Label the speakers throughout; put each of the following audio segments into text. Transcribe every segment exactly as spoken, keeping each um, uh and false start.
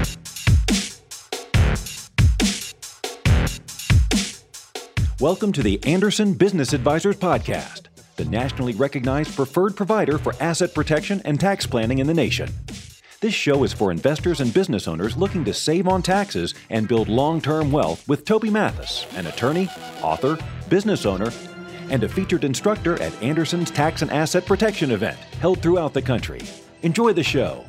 Speaker 1: Welcome to the Anderson Business Advisors Podcast, the nationally recognized preferred provider for asset protection and tax planning in the nation. This show is for investors and business owners looking to save on taxes and build long-term wealth with Toby Mathis, an attorney, author, business owner, and a featured instructor at Anderson's Tax and Asset Protection event held throughout the country. Enjoy the show.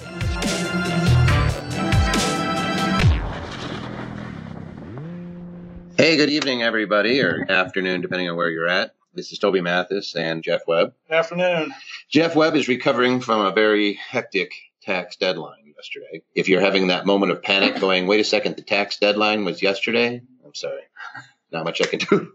Speaker 2: Hey, good evening, everybody, or afternoon, depending on where you're at. This is Toby Mathis and Jeff Webb.
Speaker 3: Good afternoon.
Speaker 2: Jeff Webb is recovering from a very hectic tax deadline yesterday. If you're having that moment of panic going, wait a second, the tax deadline was yesterday? I'm sorry. Not much I can do.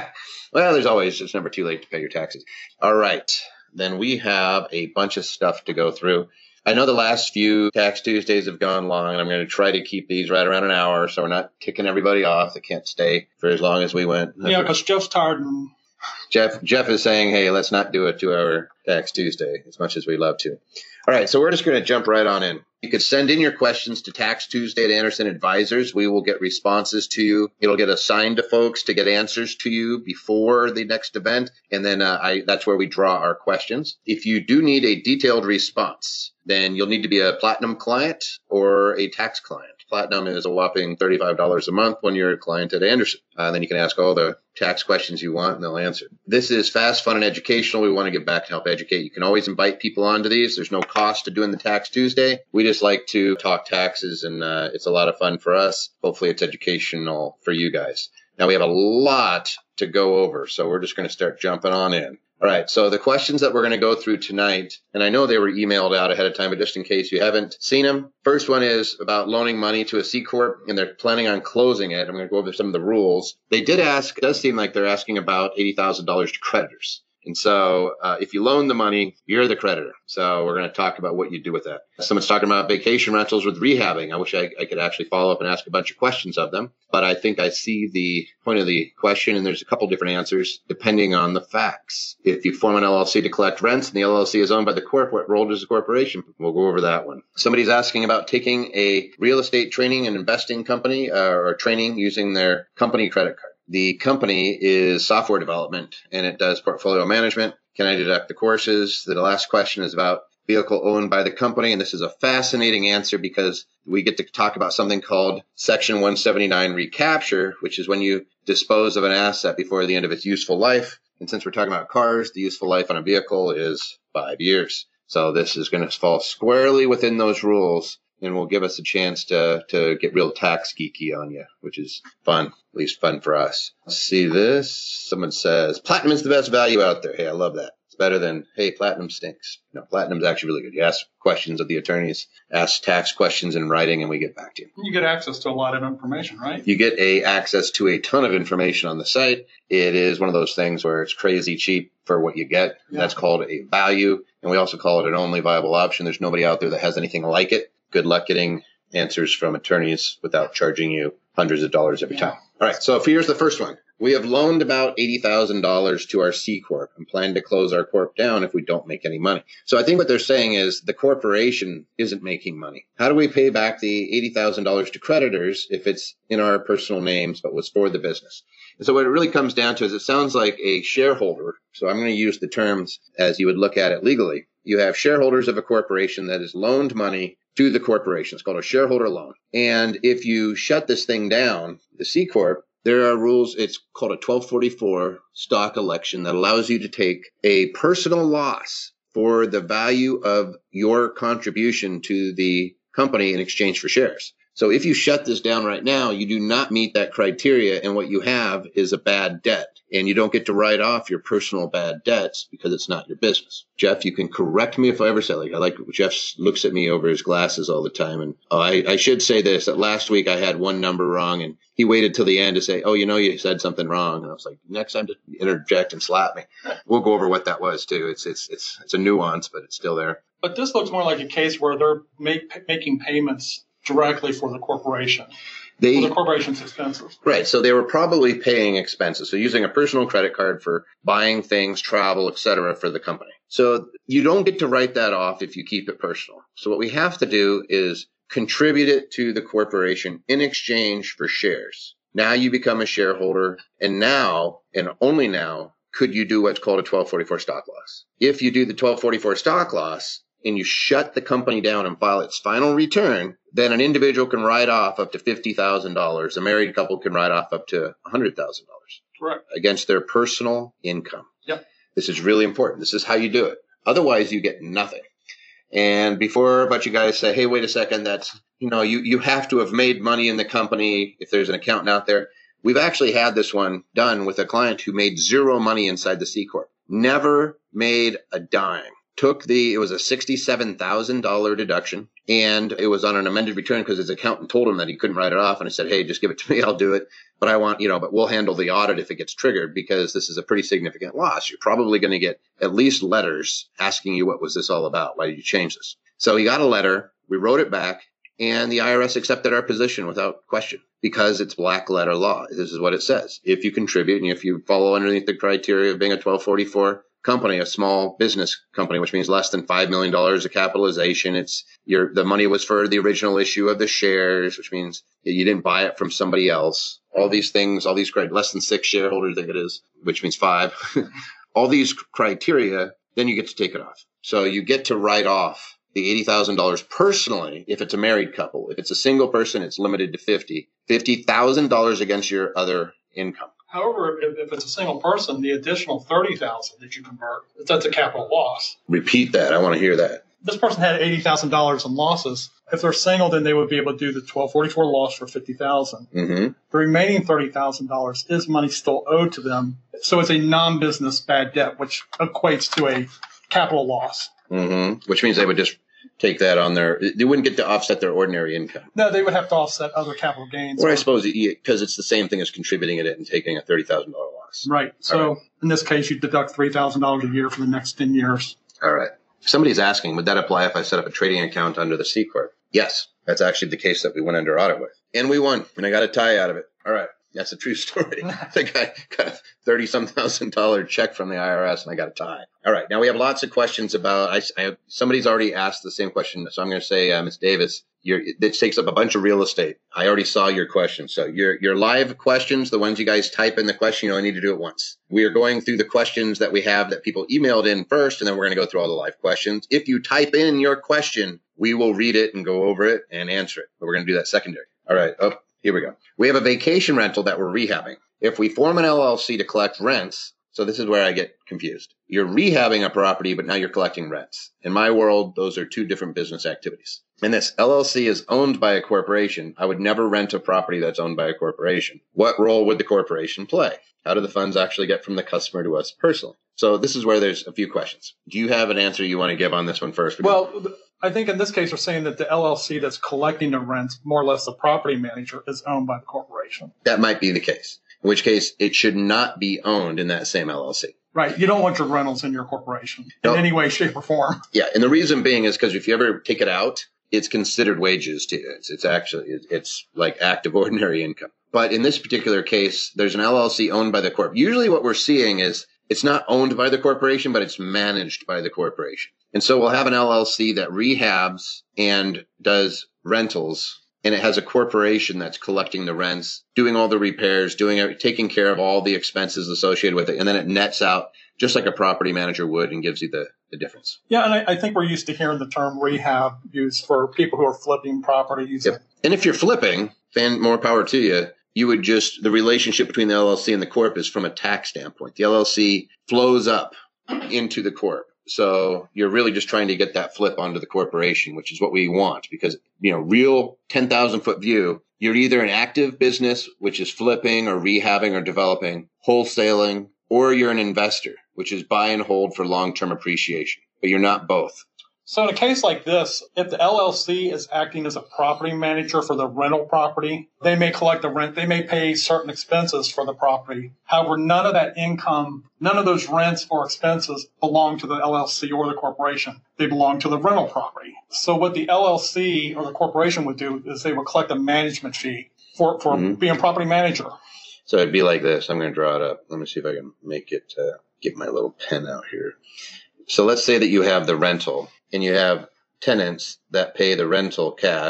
Speaker 2: Well, there's always, it's never too late to pay your taxes. All right. Then we have a bunch of stuff to go through. I know the last few Tax Tuesdays have gone long, and I'm going to try to keep these right around an hour so we're not kicking everybody off that can't stay for as long as we went.
Speaker 3: Yeah, because Jeff's tired. And...
Speaker 2: Jeff Jeff is saying, hey, let's not do a two-hour Tax Tuesday as much as we love to. All right, so we're just going to jump right on in. You could send in your questions to Tax Tuesday at Anderson Advisors. We will get responses to you. It'll get assigned to folks to get answers to you before the next event, and then uh, I, that's where we draw our questions. If you do need a detailed response, then you'll need to be a Platinum client or a tax client. Platinum is a whopping thirty-five dollars a month when you're a client at Anderson. Uh, then you can ask all the tax questions you want, and they'll answer. This is fast, fun, and educational. We want to get back to help educate. You can always invite people onto these. There's no cost to doing the Tax Tuesday. We just like to talk taxes, and uh, it's a lot of fun for us. Hopefully it's educational for you guys. Now, we have a lot to go over, so we're just going to start jumping on in. All right, so the questions that we're going to go through tonight, and I know they were emailed out ahead of time, but just in case you haven't seen them, first one is about loaning money to a C Corp, and they're planning on closing it. I'm going to go over some of the rules. They did ask, it does seem like they're asking about eighty thousand dollars to creditors. And so uh, if you loan the money, you're the creditor. So we're going to talk about what you do with that. Someone's talking about vacation rentals with rehabbing. I wish I, I could actually follow up and ask a bunch of questions of them. But I think I see the point of the question, and there's a couple different answers depending on the facts. If you form an L L C to collect rents and the L L C is owned by the corp, what role does the corporation? We'll go over that one. Somebody's asking about taking a real estate training and investing company uh, or training using their company credit card. The company is software development, and it does portfolio management. Can I deduct the courses? The last question is about vehicle owned by the company, and this is a fascinating answer because we get to talk about something called Section one seventy-nine recapture, which is when you dispose of an asset before the end of its useful life. And since we're talking about cars, the useful life on a vehicle is five years. So this is going to fall squarely within those rules, and will give us a chance to to get real tax geeky on you, which is fun, at least fun for us. See this? Someone says, Platinum is the best value out there. Hey, I love that. It's better than, hey, Platinum stinks. No, Platinum's actually really good. You ask questions of the attorneys, ask tax questions in writing, and we get back to you.
Speaker 3: You get access to a lot of information, right?
Speaker 2: You get a access to a ton of information on the site. It is one of those things where it's crazy cheap for what you get. Yeah. That's called a value, and we also call it an only viable option. There's nobody out there that has anything like it. Good luck getting answers from attorneys without charging you hundreds of dollars every time. All right, so here's the first one. We have loaned about eighty thousand dollars to our C Corp and plan to close our Corp down if we don't make any money. So I think what they're saying is the corporation isn't making money. How do we pay back the eighty thousand dollars to creditors if it's in our personal names but was for the business? And so what it really comes down to is it sounds like a shareholder. So I'm going to use the terms as you would look at it legally. You have shareholders of a corporation that has loaned money to the corporation. It's called a shareholder loan. And if you shut this thing down, the C Corp, there are rules. It's called a twelve forty-four stock election that allows you to take a personal loss for the value of your contribution to the company in exchange for shares. So if you shut this down right now, you do not meet that criteria, and what you have is a bad debt. And you don't get to write off your personal bad debts because it's not your business. Jeff, you can correct me if I ever say, like, I like Jeff looks at me over his glasses all the time. And oh, I, I should say this, that last week I had one number wrong, and he waited till the end to say, oh, you know, you said something wrong. And I was like, next time to interject and slap me. We'll go over what that was too. It's, it's, it's, it's a nuance, but it's still there.
Speaker 3: But this looks more like a case where they're make, making payments directly for the corporation. They, for the corporation's expenses.
Speaker 2: Right. So they were probably paying expenses. So using a personal credit card for buying things, travel, et cetera, for the company. So you don't get to write that off if you keep it personal. So what we have to do is contribute it to the corporation in exchange for shares. Now you become a shareholder, and now, and only now, could you do what's called a twelve forty-four stock loss. If you do the twelve forty-four stock loss and you shut the company down and file its final return, then an individual can write off up to fifty thousand dollars. A married couple can write off up to one hundred thousand dollars.
Speaker 3: Correct.
Speaker 2: Against their personal income.
Speaker 3: Yep.
Speaker 2: This is really important. This is how you do it. Otherwise, you get nothing. And before a bunch of guys say, hey, wait a second, that's, you know, you, you have to have made money in the company if there's an accountant out there. We've actually had this one done with a client who made zero money inside the C Corp. Never made a dime. Took the, it was a sixty-seven thousand dollars deduction, and it was on an amended return because his accountant told him that he couldn't write it off. And I said, hey, just give it to me. I'll do it. But I want, you know, but we'll handle the audit if it gets triggered because this is a pretty significant loss. You're probably going to get at least letters asking you, what was this all about? Why did you change this? So he got a letter. We wrote it back, and the I R S accepted our position without question because it's black letter law. This is what it says. If you contribute and if you follow underneath the criteria of being a twelve forty-four company, a small business company, which means less than five million dollars of capitalization. It's your, the money was for the original issue of the shares, which means you didn't buy it from somebody else. All these things, all these criteria, less than six shareholders, I think it is, which means five. All these criteria, then you get to take it off. So you get to write off the eighty thousand dollars personally if it's a married couple. If it's a single person, it's limited to fifty. fifty thousand dollars against your other income.
Speaker 3: However, if, if it's a single person, the additional thirty thousand dollars that you convert, that's a capital loss.
Speaker 2: Repeat that. I want to hear that.
Speaker 3: This person had eighty thousand dollars in losses. If they're single, then they would be able to do the twelve forty-four loss for fifty thousand dollars.
Speaker 2: Mm-hmm.
Speaker 3: The remaining thirty thousand dollars is money still owed to them. So it's a non-business bad debt, which equates to a capital loss.
Speaker 2: Mm-hmm. Which means they would just take that on their, they wouldn't get to offset their ordinary income.
Speaker 3: No, they would have to offset other capital gains.
Speaker 2: Or I suppose, because it's the same thing as contributing it and taking a thirty thousand dollars loss.
Speaker 3: Right. So
Speaker 2: right.
Speaker 3: In this case, you deduct three thousand dollars a year for the next ten years.
Speaker 2: All right. Somebody's asking, would that apply if I set up a trading account under the C Corp? Yes. That's actually the case that we went under audit with. And we won. And I got a tie out of it. All right. That's a true story. The guy got a thirty-some thousand dollar check from the I R S, and I got a tie. All right. Now, we have lots of questions about, I, I, somebody's already asked the same question. So I'm going to say, uh, Miz Davis, you're, it takes up a bunch of real estate. I already saw your question. So your, your live questions, the ones you guys type in the question, you only need to do it once. We are going through the questions that we have that people emailed in first, and then we're going to go through all the live questions. If you type in your question, we will read it and go over it and answer it. But we're going to do that secondary. All right. Oh, here we go. We have a vacation rental that we're rehabbing. If we form an L L C to collect rents, so this is where I get confused. You're rehabbing a property, but now you're collecting rents. In my world, those are two different business activities. And this L L C is owned by a corporation. I would never rent a property that's owned by a corporation. What role would the corporation play? How do the funds actually get from the customer to us personally? So this is where there's a few questions. Do you have an answer you want to give on this one first?
Speaker 3: Well, I think in this case, we're saying that the L L C that's collecting the rents, more or less the property manager, is owned by the corporation.
Speaker 2: That might be the case. In which case, it should not be owned in that same L L C.
Speaker 3: Right. You don't want your rentals in your corporation in no. any way, shape, or form.
Speaker 2: Yeah. And the reason being is because if you ever take it out, it's considered wages to you. It's, it's actually, it's like active ordinary income. But in this particular case, there's an L L C owned by the corp. Usually what we're seeing is it's not owned by the corporation, but it's managed by the corporation. And so we'll have an L L C that rehabs and does rentals, and it has a corporation that's collecting the rents, doing all the repairs, doing taking care of all the expenses associated with it, and then it nets out just like a property manager would and gives you the, the difference.
Speaker 3: Yeah, and I, I think we're used to hearing the term rehab used for people who are flipping properties.
Speaker 2: Yep. And if you're flipping, then more power to you. You would just, the relationship between the L L C and the corp is from a tax standpoint. The L L C flows up into the corp. So you're really just trying to get that flip onto the corporation, which is what we want, because, you know, real ten thousand foot view, you're either an active business, which is flipping or rehabbing or developing, wholesaling, or you're an investor, which is buy and hold for long-term appreciation, but you're not both.
Speaker 3: So in a case like this, if the L L C is acting as a property manager for the rental property, they may collect the rent. They may pay certain expenses for the property. However, none of that income, none of those rents or expenses belong to the L L C or the corporation. They belong to the rental property. So what the L L C or the corporation would do is they would collect a management fee for, for mm-hmm. being a property manager.
Speaker 2: So it'd be like this. I'm going to draw it up. Let me see if I can make it, uh, get my little pen out here. So let's say that you have the rental and you have tenants that pay the rental cash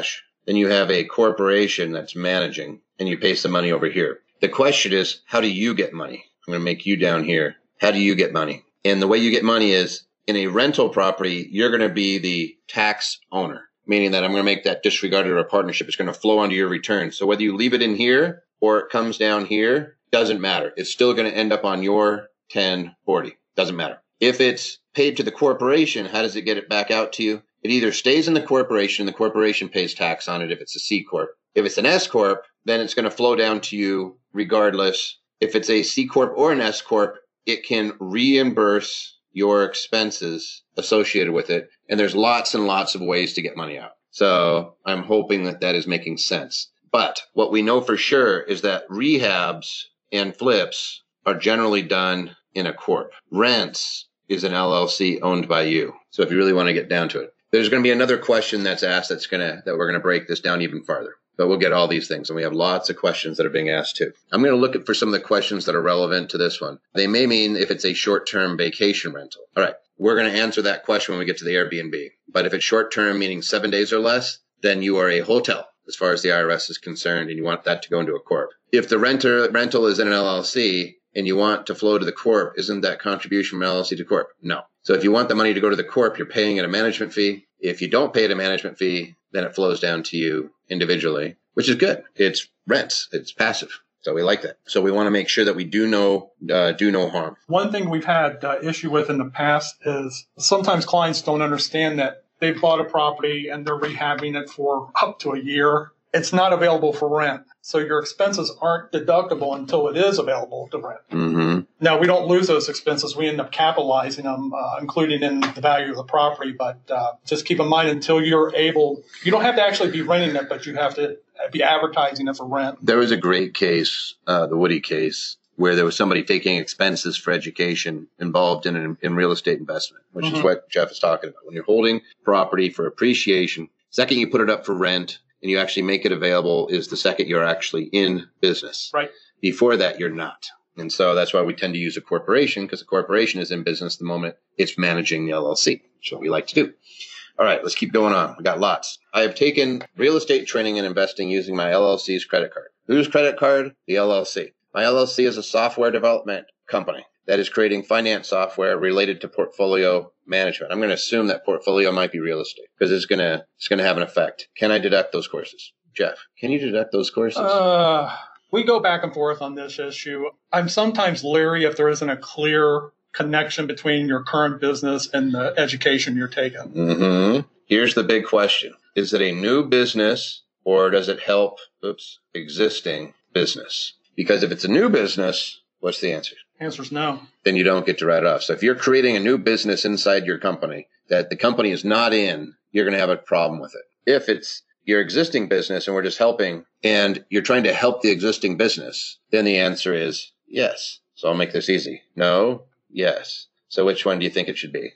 Speaker 2: then you have a corporation that's managing, and you pay some money over here. The question is, how do you get money? I'm going to make you down here. How do you get money? And the way you get money is, in a rental property, you're going to be the tax owner, meaning that I'm going to make that disregarded or a partnership. It's going to flow onto your return. So whether you leave it in here or it comes down here, doesn't matter. It's still going to end up on your ten forty. Doesn't matter. If it's paid to the corporation, how does it get it back out to you? It either stays in the corporation, the corporation pays tax on it if it's a C Corp. If it's an S Corp, then it's going to flow down to you regardless. If it's a C Corp or an S Corp, it can reimburse your expenses associated with it. And there's lots and lots of ways to get money out. So I'm hoping that that is making sense. But what we know for sure is that rehabs and flips are generally done in a corp. Rents is an L L C owned by you. So if you really want to get down to it, there's going to be another question that's asked that's going to, that we're going to break this down even farther. But we'll get all these things. And we have lots of questions that are being asked too. I'm going to look at for some of the questions that are relevant to this one. They may mean if it's a short-term vacation rental. All right. We're going to answer that question when we get to the Airbnb. But if it's short-term, meaning seven days or less, then you are a hotel as far as the I R S is concerned, and you want that to go into a corp. If the renter rental is in an L L C and you want to flow to the corp, isn't that contribution from L L C to corp? No. So if you want the money to go to the corp, you're paying it a management fee. If you don't pay it a management fee, then it flows down to you individually, which is good. It's rents. It's passive. So we like that. So we want to make sure that we do no, uh, do no harm.
Speaker 3: One thing we've had uh, issue with in the past is sometimes clients don't understand that they've bought a property and they're rehabbing it for up to a year. It's not available for rent. So your expenses aren't deductible until it is available to rent.
Speaker 2: Mm-hmm.
Speaker 3: Now, we don't lose those expenses. We end up capitalizing them, uh, including in the value of the property. But uh, just keep in mind, until you're able, you don't have to actually be renting it, but you have to be advertising it for rent.
Speaker 2: There was a great case, uh, the Woody case, where there was somebody taking expenses for education involved in an, in real estate investment, which mm-hmm. is what Jeff is talking about. When you're holding property for appreciation, second you put it up for rent and you actually make it available is the second you're actually in business.
Speaker 3: Right.
Speaker 2: Before that, you're not. And so that's why we tend to use a corporation, because a corporation is in business the moment it's managing the L L C, which is what we like to do. All right, let's keep going on. We got lots. I have taken real estate training and investing using my L L C's credit card. Whose credit card? The L L C. My L L C is a software development company that is creating finance software related to portfolio management. I'm going to assume that portfolio might be real estate because it's going to it's going to have an effect. Can I deduct those courses? Jeff, can you deduct those courses?
Speaker 3: Uh, we go back and forth on this issue. I'm sometimes leery if there isn't a clear connection between your current business and the education you're taking.
Speaker 2: Mm-hmm. Here's the big question. Is it a new business or does it help, oops, existing business? Because if it's a new business, what's the answer?
Speaker 3: Answer is no.
Speaker 2: Then you don't get to write it off. So if you're creating a new business inside your company that the company is not in, you're going to have a problem with it. If it's your existing business and we're just helping and you're trying to help the existing business, then the answer is yes. So I'll make this easy. No, yes. So which one do you think it should be?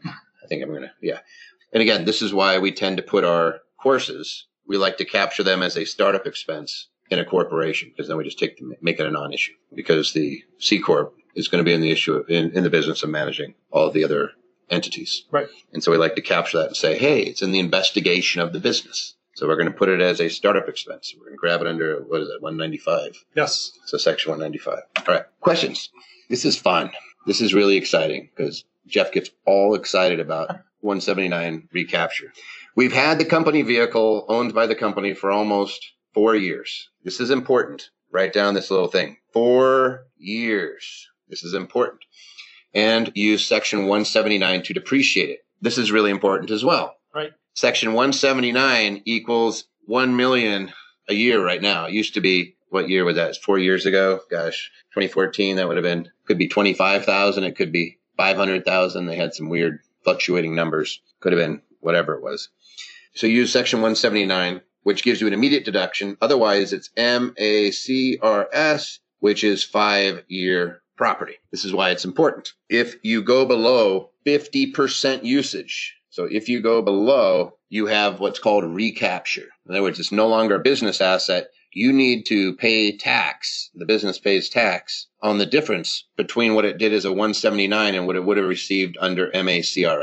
Speaker 2: I think I'm going to, yeah. And again, this is why we tend to put our courses, we like to capture them as a startup expense in a corporation, because then we just take them, make it a non-issue, because the C Corp is going to be in the issue in, in the business of managing all of the other entities.
Speaker 3: Right. And
Speaker 2: so we like to capture that and say, hey, it's in the investigation of the business. So we're going to put it as a startup expense. We're going to grab it under, what is it, one ninety-five?
Speaker 3: Yes.
Speaker 2: So section one ninety-five. All right. Questions. This is fun. This is really exciting because Jeff gets all excited about one seventy-nine recapture. We've had the company vehicle owned by the company for almost four years. This is important. Write down this little thing. Four years. This is important. And use section one seventy-nine to depreciate it. This is really important as well.
Speaker 3: Right.
Speaker 2: Section one seventy-nine equals one million a year right now. It used to be, what year was that? It's four years ago. Gosh, twenty fourteen, that would have been, could be twenty-five thousand. It could be five hundred thousand. They had some weird fluctuating numbers. Could have been whatever it was. So use section one seventy-nine, which gives you an immediate deduction. Otherwise, it's M A C R S, which is five-year property. This is why it's important. If you go below fifty percent usage, so if you go below, you have what's called recapture. In other words, it's no longer a business asset. You need to pay tax. The business pays tax on the difference between what it did as a one seventy-nine and what it would have received under M A C R S.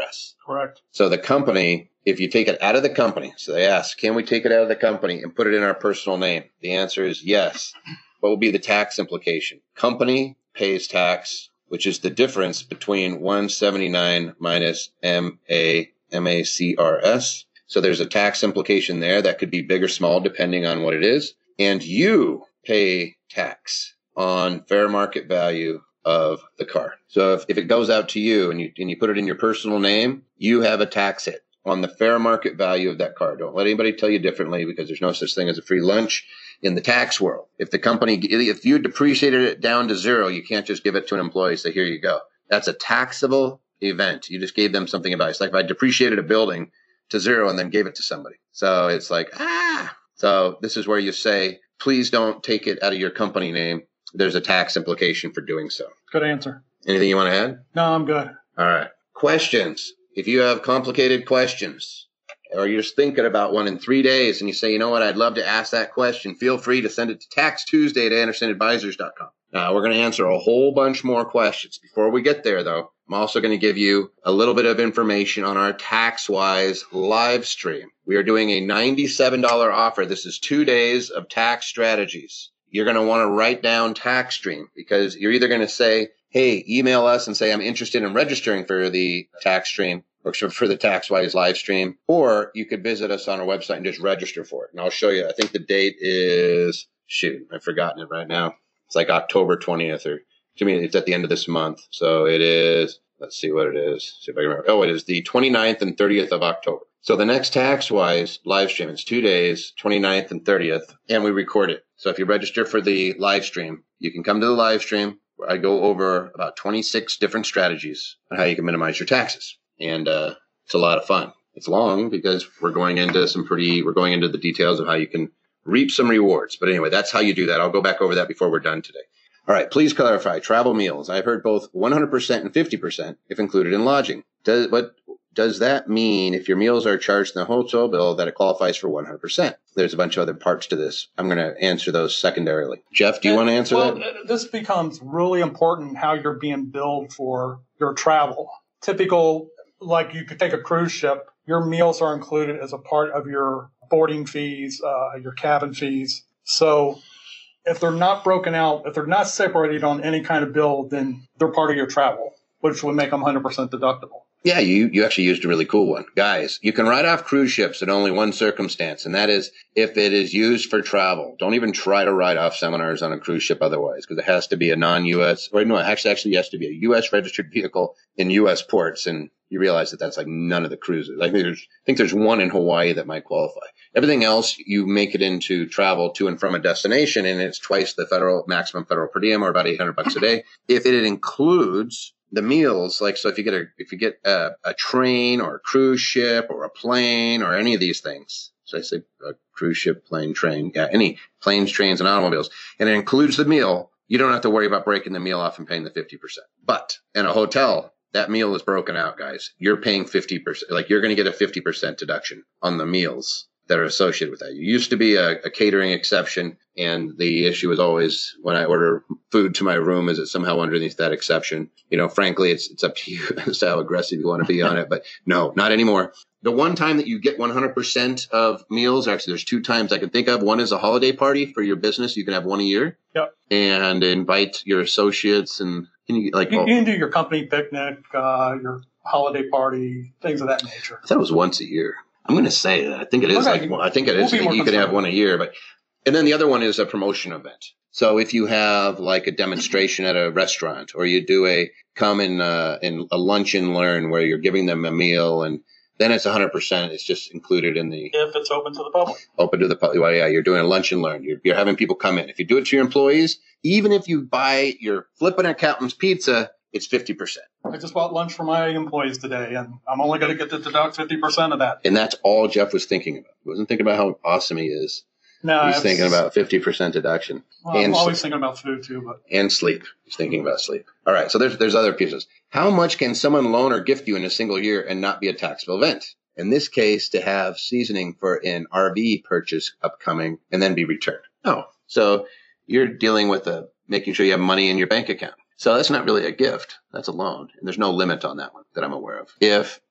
Speaker 3: Correct.
Speaker 2: So the company, if you take it out of the company, so they ask, can we take it out of the company and put it in our personal name? The answer is yes. What will be the tax implication? Company pays tax, which is the difference between one seventy-nine minus M A M A C R S. So there's a tax implication there that could be big or small depending on what it is. And you pay tax on fair market value of the car. So if, if it goes out to you and you and you put it in your personal name, you have a tax hit on the fair market value of that car. Don't let anybody tell you differently, because there's no such thing as a free lunch in the tax world. If the company, if you depreciated it down to zero, you can't just give it to an employee and say, here you go. That's a taxable event. You just gave them something about it. It's like if I depreciated a building to zero and then gave it to somebody. So it's like, ah. So this is where you say, please don't take it out of your company name. There's a tax implication for doing so.
Speaker 3: Good answer.
Speaker 2: Anything you want to add?
Speaker 3: No, I'm good.
Speaker 2: All right. Questions. If you have complicated questions, or you're just thinking about one in three days and you say, you know what, I'd love to ask that question, feel free to send it to tax tuesday at anderson advisors dot com. Now, we're going to answer a whole bunch more questions. Before we get there, though, I'm also going to give you a little bit of information on our TaxWise live stream. We are doing a ninety-seven dollars offer. This is two days of tax strategies. You're going to want to write down TaxStream, because you're either going to say, hey, email us and say, I'm interested in registering for the TaxStream or for the TaxWise live stream, or you could visit us on our website and just register for it. And I'll show you. I think the date is, shoot, I've forgotten it right now. It's like October twentieth, or to me, it's at the end of this month. So it is, let's see what it is. See if I can remember. Oh, it is the twenty-ninth and thirtieth of October. So the next TaxWise live stream is two days, twenty-ninth and thirtieth, and we record it. So if you register for the live stream, you can come to the live stream where I go over about twenty-six different strategies on how you can minimize your taxes. And uh, it's a lot of fun. It's long because we're going into some pretty, we're going into the details of how you can reap some rewards. But anyway, that's how you do that. I'll go back over that before we're done today. All right, please clarify. Travel meals. I've heard both one hundred percent and fifty percent if included in lodging. Does, what does that mean if your meals are charged in the hotel bill that it qualifies for one hundred percent? There's a bunch of other parts to this. I'm going to answer those secondarily. Jeff, do you and, want to answer
Speaker 3: well,
Speaker 2: that?
Speaker 3: This becomes really important how you're being billed for your travel. Typical, like you could take a cruise ship, your meals are included as a part of your boarding fees, uh, your cabin fees. So if they're not broken out, if they're not separated on any kind of bill, then they're part of your travel, which would make them one hundred percent deductible. Yeah,
Speaker 2: you, you actually used a really cool one. Guys, you can write off cruise ships in only one circumstance, and that is if it is used for travel. Don't even try to write off seminars on a cruise ship otherwise, because it has to be a non-U S, or no, it actually, actually has to be a U S registered vehicle in U S ports, and you realize that that's like none of the cruises. I think there's, I think there's one in Hawaii that might qualify. Everything else, you make it into travel to and from a destination, and it's twice the federal maximum federal per diem, or about eight hundred bucks a day. If it includes the meals, like, so if you get a, if you get a, a train or a cruise ship or a plane or any of these things, so I say a cruise ship, plane, train, yeah, any planes, trains, and automobiles, and it includes the meal, you don't have to worry about breaking the meal off and paying the fifty percent. But in a hotel, that meal is broken out, guys. You're paying fifty percent, like you're going to get a fifty percent deduction on the meals that are associated with that. You used to be a, a catering exception, and the issue is always when I order food to my room, is it somehow underneath that exception? You know, frankly, it's it's up to you as to how aggressive you want to be on it, but no, not anymore. The one time that you get one hundred percent of meals, actually, there's two times I can think of. One is a holiday party for your business. You can have one a year.
Speaker 3: Yep.
Speaker 2: And invite your associates, and can you like
Speaker 3: you,
Speaker 2: oh,
Speaker 3: you can do your company picnic, uh, your holiday party, things of that nature.
Speaker 2: I thought it was once a year. I'm going to say that. I think it is
Speaker 3: okay.
Speaker 2: like, well, I think it is.
Speaker 3: We'll
Speaker 2: you can have one a year, but, and then the other one is a promotion event. So if you have like a demonstration at a restaurant, or you do a come and, uh, in a lunch and learn where you're giving them a meal, and then it's one hundred percent. It's just included in the.
Speaker 3: If it's open to the public.
Speaker 2: Open to the public. Well, yeah, you're doing a lunch and learn. You're, you're having people come in. If you do it to your employees, even if you buy your flippin' accountant's pizza, it's fifty percent.
Speaker 3: I just bought lunch for my employees today, and I'm only going to get to deduct fifty percent of that.
Speaker 2: And that's all Jeff was thinking about. He wasn't thinking about how awesome he is.
Speaker 3: No,
Speaker 2: He's thinking about fifty percent deduction.
Speaker 3: Well, I'm always thinking about food, too. But
Speaker 2: And sleep. He's thinking about sleep. All right, so there's, there's other pieces. How much can someone loan or gift you in a single year and not be a taxable event? In this case, to have seasoning for an R V purchase upcoming and then be returned. Oh, so you're dealing with a, making sure you have money in your bank account. So that's not really a gift. That's a loan. And there's no limit on that one that I'm aware of. If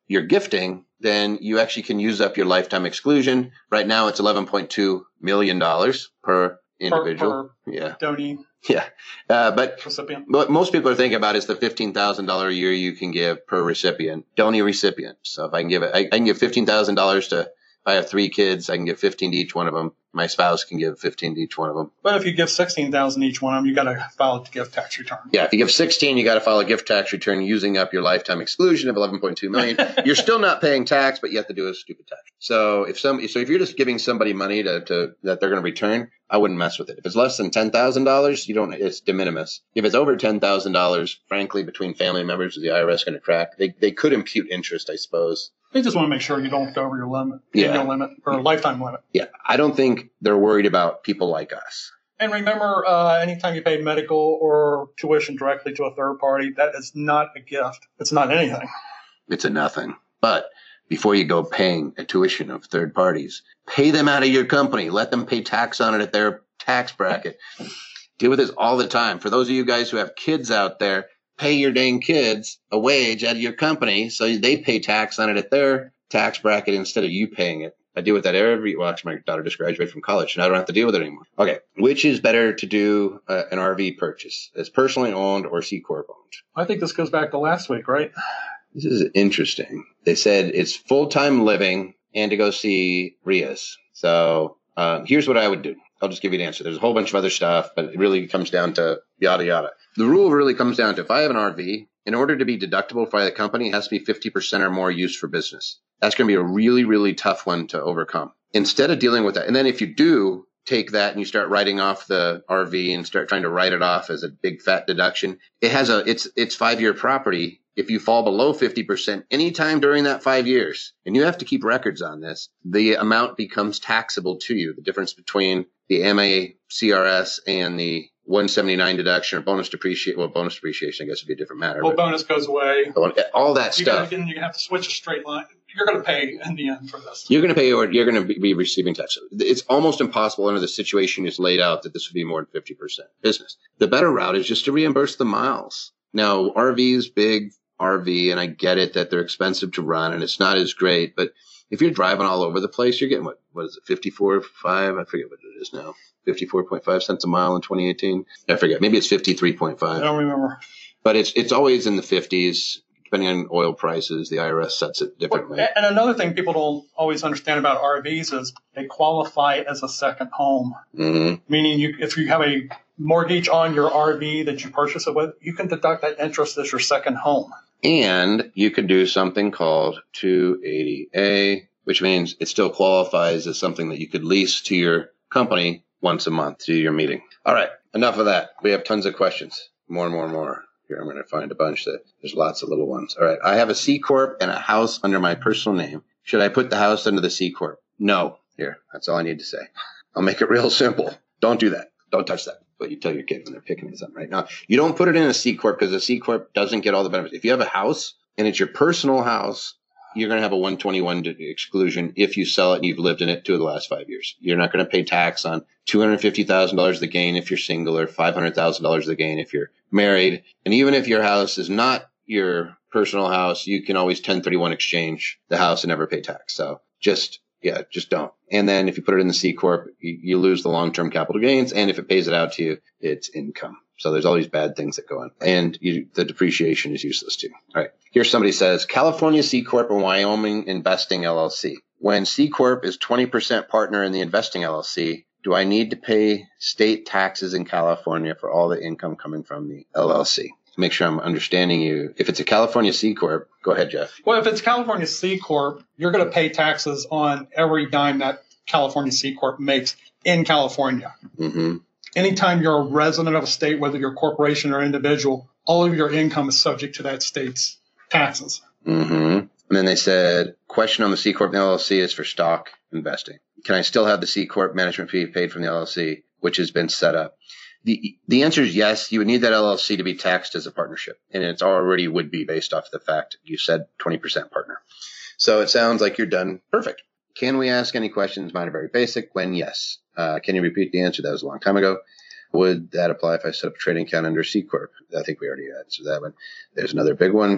Speaker 2: you're gifting, then you actually can use up your lifetime exclusion. Right now, it's eleven point two million dollars per individual.
Speaker 3: Per, per
Speaker 2: yeah.
Speaker 3: donee.
Speaker 2: Yeah. Uh, but
Speaker 3: Recipient.
Speaker 2: what most people are thinking about is the fifteen thousand dollars a year you can give per recipient, donee recipient. So if I can give it, I, I can give fifteen thousand dollars to, if I have three kids, I can give fifteen to each one of them. My spouse can give fifteen to each one of them.
Speaker 3: But if you give sixteen thousand dollars each one of them, you got to file a gift tax return.
Speaker 2: Yeah, if you give sixteen, you got to file a gift tax return using up your lifetime exclusion of eleven point two million dollars. You're still not paying tax, but you have to do a stupid tax. So if some, so if you're just giving somebody money to, to that they're going to return, I wouldn't mess with it. If it's less than ten thousand dollars, you don't. It's de minimis. If it's over ten thousand dollars, frankly, between family members, is the I R S going to track? They they could impute interest, I suppose.
Speaker 3: They just want to make sure you don't go over your limit,
Speaker 2: Yeah.
Speaker 3: annual limit, or lifetime limit.
Speaker 2: Yeah, I don't think they're worried about people like us.
Speaker 3: And remember, uh, anytime you pay medical or tuition directly to a third party, that is not a gift. It's not anything.
Speaker 2: It's a nothing. But before you go paying a tuition of third parties, pay them out of your company. Let them pay tax on it at their tax bracket. Deal with this all the time. For those of you guys who have kids out there, pay your dang kids a wage out of your company so they pay tax on it at their tax bracket instead of you paying it. I deal with that every, well, actually, my daughter just graduated from college, and I don't have to deal with it anymore. Okay, which is better to do uh, an R V purchase? As personally owned or C Corp owned?
Speaker 3: I think this goes back to last week, right?
Speaker 2: This is interesting. They said it's full-time living and to go see R I As. So uh, here's what I would do. I'll just give you the answer. There's a whole bunch of other stuff, but it really comes down to yada, yada. The rule really comes down to if I have an R V, in order to be deductible by the company, it has to be fifty percent or more used for business. That's going to be a really, really tough one to overcome. Instead of dealing with that, and then if you do take that and you start writing off the R V and start trying to write it off as a big fat deduction, it has a, it's, it's five-year property. If you fall below fifty percent anytime during that five years, and you have to keep records on this, the amount becomes taxable to you. The difference between the M A C R S and the one seventy-nine deduction or bonus depreciation, well, bonus depreciation, I guess would be a different matter.
Speaker 3: Well, bonus goes away.
Speaker 2: All that
Speaker 3: You
Speaker 2: stuff.
Speaker 3: You're going to have to switch a straight line. You're going to pay in the end for this.
Speaker 2: You're going to pay or you're going to be receiving tax. It's almost impossible under the situation is laid out that this would be more than fifty percent business. The better route is just to reimburse the miles. Now, R Vs, big R V, and I get it that they're expensive to run and it's not as great, but if you're driving all over the place, you're getting what, what is it, fifty-four point five? I forget what it is now. fifty-four point five cents a mile in twenty eighteen. I forget. Maybe it's fifty-three point five.
Speaker 3: I don't remember.
Speaker 2: But it's it's always in the fifties. Depending on oil prices, the I R S sets it differently.
Speaker 3: Well, and another thing people don't always understand about R Vs is they qualify as a second home.
Speaker 2: Mm-hmm.
Speaker 3: Meaning you, if you have a mortgage on your R V that you purchase it with, you can deduct that interest as your second home.
Speaker 2: And you could do something called two eighty A, which means it still qualifies as something that you could lease to your company once a month to your meeting. All right, enough of that. We have tons of questions. More and more and more. Here, I'm going to find a bunch. That there's lots of little ones. All right, I have a C Corp and a house under my personal name. Should I put the house under the C Corp? No. Here, that's all I need to say. I'll make it real simple. Don't do that. Don't touch that. But you tell your kid when they're picking this up right now. You don't put it in a C Corp because a C Corp doesn't get all the benefits. If you have a house and it's your personal house, you're going to have a one twenty-one exclusion if you sell it and you've lived in it two of the last five years. You're not going to pay tax on two hundred fifty thousand dollars of the gain if you're single or five hundred thousand dollars of the gain if you're married. And even if your house is not your personal house, you can always ten thirty-one exchange the house and never pay tax. So just, yeah, just don't. And then if you put it in the C Corp, you, you lose the long-term capital gains. And if it pays it out to you, it's income. So there's all these bad things that go on. And you, the depreciation is useless too. All right. Here somebody says, California C Corp and Wyoming Investing L L C. When C Corp is twenty percent partner in the Investing L L C, do I need to pay state taxes in California for all the income coming from the L L C? Make sure I'm understanding you. If it's a California C Corp, go ahead, Jeff.
Speaker 3: Well, if it's California C Corp, you're going to pay taxes on every dime that California C Corp makes in California.
Speaker 2: Mm-hmm.
Speaker 3: Anytime you're a resident of a state, whether you're a corporation or individual, all of your income is subject to that state's taxes.
Speaker 2: Mm-hmm. And then they said, question on the C Corp and L L C is for stock investing. Can I still have the C Corp management fee paid from the L L C, which has been set up? The the answer is yes. You would need that L L C to be taxed as a partnership, and it's already would be based off the fact you said twenty percent partner. So it sounds like you're done. Perfect. Can we ask any questions? Mine are very basic. When yes. Uh, can you repeat the answer? That was a long time ago. Would that apply if I set up a trading account under C Corp? I think we already answered that one. There's another big one.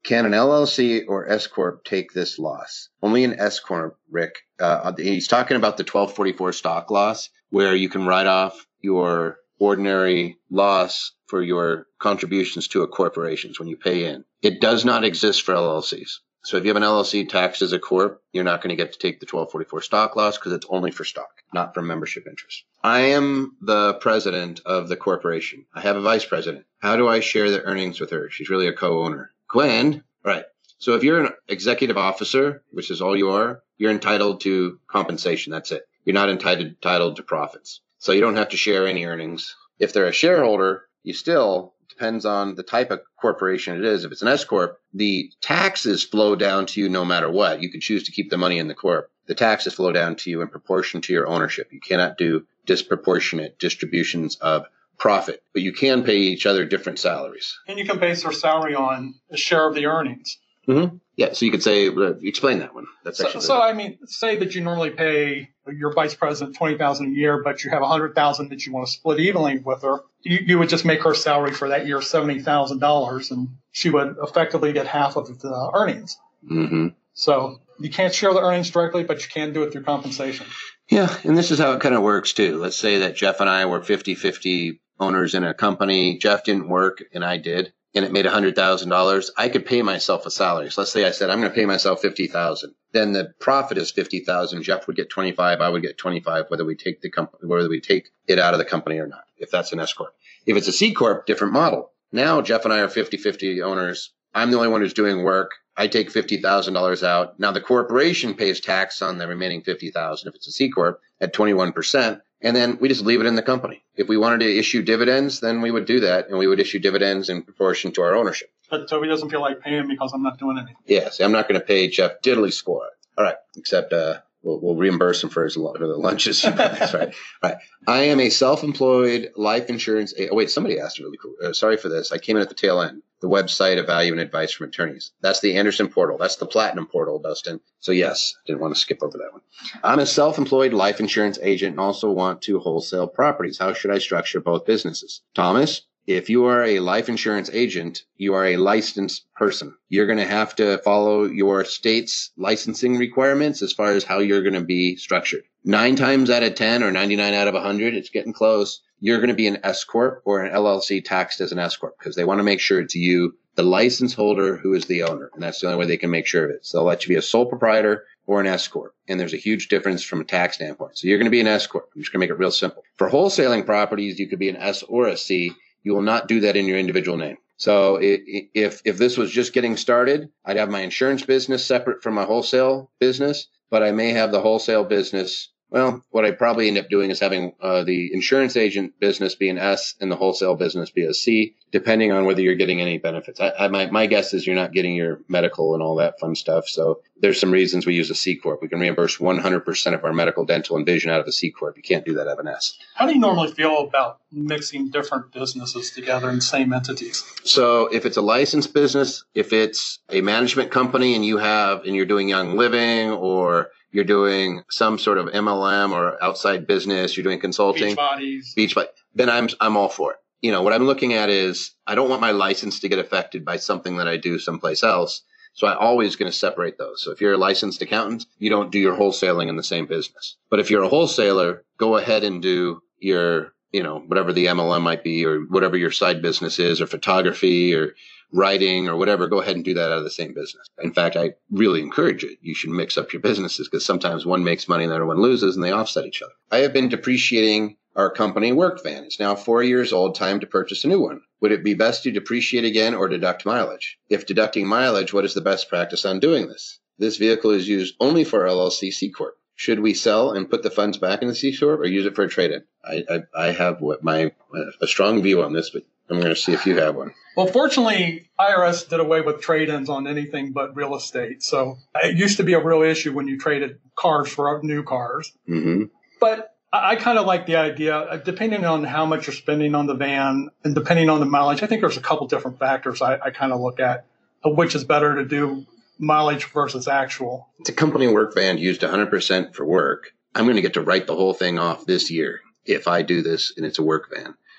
Speaker 2: Can an L L C or S Corp take this loss? Only an S Corp, Rick. Uh, he's talking about the twelve forty-four stock loss, where you can write off your ordinary loss for your contributions to a corporation when you pay in. It does not exist for L L Cs. So if you have an L L C taxed as a corp, you're not going to get to take the twelve forty-four stock loss because it's only for stock, not for membership interest. I am the president of the corporation. I have a vice president. How do I share the earnings with her? She's really a co-owner. Gwen, right. So if you're an executive officer, which is all you are, you're entitled to compensation. That's it. You're not entitled, entitled to profits. So you don't have to share any earnings. If they're a shareholder, you still, depends on the type of corporation it is. If it's an S Corp, the taxes flow down to you no matter what. You can choose to keep the money in the corp. The taxes flow down to you in proportion to your ownership. You cannot do disproportionate distributions of profit, but you can pay each other different salaries.
Speaker 3: And you can base their salary on a share of the earnings.
Speaker 2: Mm-hmm. Yeah, so you could say, uh, explain that one. That's
Speaker 3: so, so I mean, say that you normally pay your vice president twenty thousand dollars a year, but you have one hundred thousand dollars that you want to split evenly with her. You, you would just make her salary for that year seventy thousand dollars, and she would effectively get half of the earnings.
Speaker 2: Mm-hmm.
Speaker 3: So you can't share the earnings directly, but you can do it through compensation.
Speaker 2: Yeah, and this is how it kind of works too. Let's say that Jeff and I were fifty-fifty owners in a company. Jeff didn't work and I did, and it made one hundred thousand dollars. I could pay myself a salary. So let's say I said, I'm going to pay myself fifty thousand dollars. Then the profit is fifty thousand dollars. Jeff would get twenty-five. I would get twenty-five, whether we take the company, whether we take it out of the company or not, if that's an S Corp. If it's a C Corp, different model. Now Jeff and I are fifty-fifty owners. I'm the only one who's doing work. I take fifty thousand dollars out. Now the corporation pays tax on the remaining fifty thousand dollars if it's a C Corp at twenty-one percent. And then we just leave it in the company. If we wanted to issue dividends, then we would do that. And we would issue dividends in proportion to our ownership.
Speaker 3: But Toby doesn't feel like paying because I'm not doing anything.
Speaker 2: Yes, I'm not going to pay Jeff diddly squat. All right, except uh, we'll, we'll reimburse him for his for the lunches. That's right. All right. I am a self-employed life insurance. Oh, wait, somebody asked really cool. Uh, sorry for this. I came in at the tail end. The website of value and advice from attorneys. That's the Anderson portal. That's the platinum portal, Dustin. So yes, didn't want to skip over that one. I'm a self-employed life insurance agent and also want to wholesale properties. How should I structure both businesses? Thomas, if you are a life insurance agent, you are a licensed person. You're going to have to follow your state's licensing requirements as far as how you're going to be structured. Nine times out of ten or ninety-nine out of one hundred, it's getting close. You're going to be an S Corp or an L L C taxed as an S Corp because they want to make sure it's you, the license holder, who is the owner. And that's the only way they can make sure of it. So they'll let you be a sole proprietor or an S Corp. And there's a huge difference from a tax standpoint. So you're going to be an S Corp. I'm just going to make it real simple. For wholesaling properties, you could be an S or a C. You will not do that in your individual name. So if if this was just getting started, I'd have my insurance business separate from my wholesale business, but I may have the wholesale business. Well, what I probably end up doing is having uh, the insurance agent business be an S and the wholesale business be a C, depending on whether you're getting any benefits. I, I, my, my guess is you're not getting your medical and all that fun stuff. So there's some reasons we use a C Corp. We can reimburse one hundred percent of our medical, dental, and vision out of a C Corp. You can't do that out of an S.
Speaker 3: How do you normally feel about mixing different businesses together in same entities?
Speaker 2: So if it's a licensed business, if it's a management company and you have, and you're doing Young Living or you're doing some sort of M L M or outside business, you're doing consulting,
Speaker 3: Beach bodies,
Speaker 2: beach body, then I'm I'm all for it. You know, what I'm looking at is I don't want my license to get affected by something that I do someplace else. So I'm always going to separate those. So if you're a licensed accountant, you don't do your wholesaling in the same business. But if you're a wholesaler, go ahead and do your, you know, whatever the M L M might be or whatever your side business is or photography or writing or whatever, go ahead and do that out of the same business. In fact, I really encourage it. You should mix up your businesses because sometimes one makes money and the other one loses and they offset each other. I have been depreciating our company work van. It's now four years old, time to purchase a new one. Would it be best to depreciate again or deduct mileage? If deducting mileage, what is the best practice on doing this? This vehicle is used only for L L C C Corp. Should we sell and put the funds back in the C Corp or use it for a trade-in? I, I, I have what my a strong view on this, but I'm going to see if you have one.
Speaker 3: Well, fortunately, I R S did away with trade-ins on anything but real estate. So it used to be a real issue when you traded cars for new cars.
Speaker 2: Mm-hmm.
Speaker 3: But I, I kind of like the idea, depending on how much you're spending on the van and depending on the mileage. I think there's a couple different factors I, I kind of look at, which is better to do mileage versus actual.
Speaker 2: It's a company work van used one hundred percent for work. I'm going to get to write the whole thing off this year if I do this and it's a work van.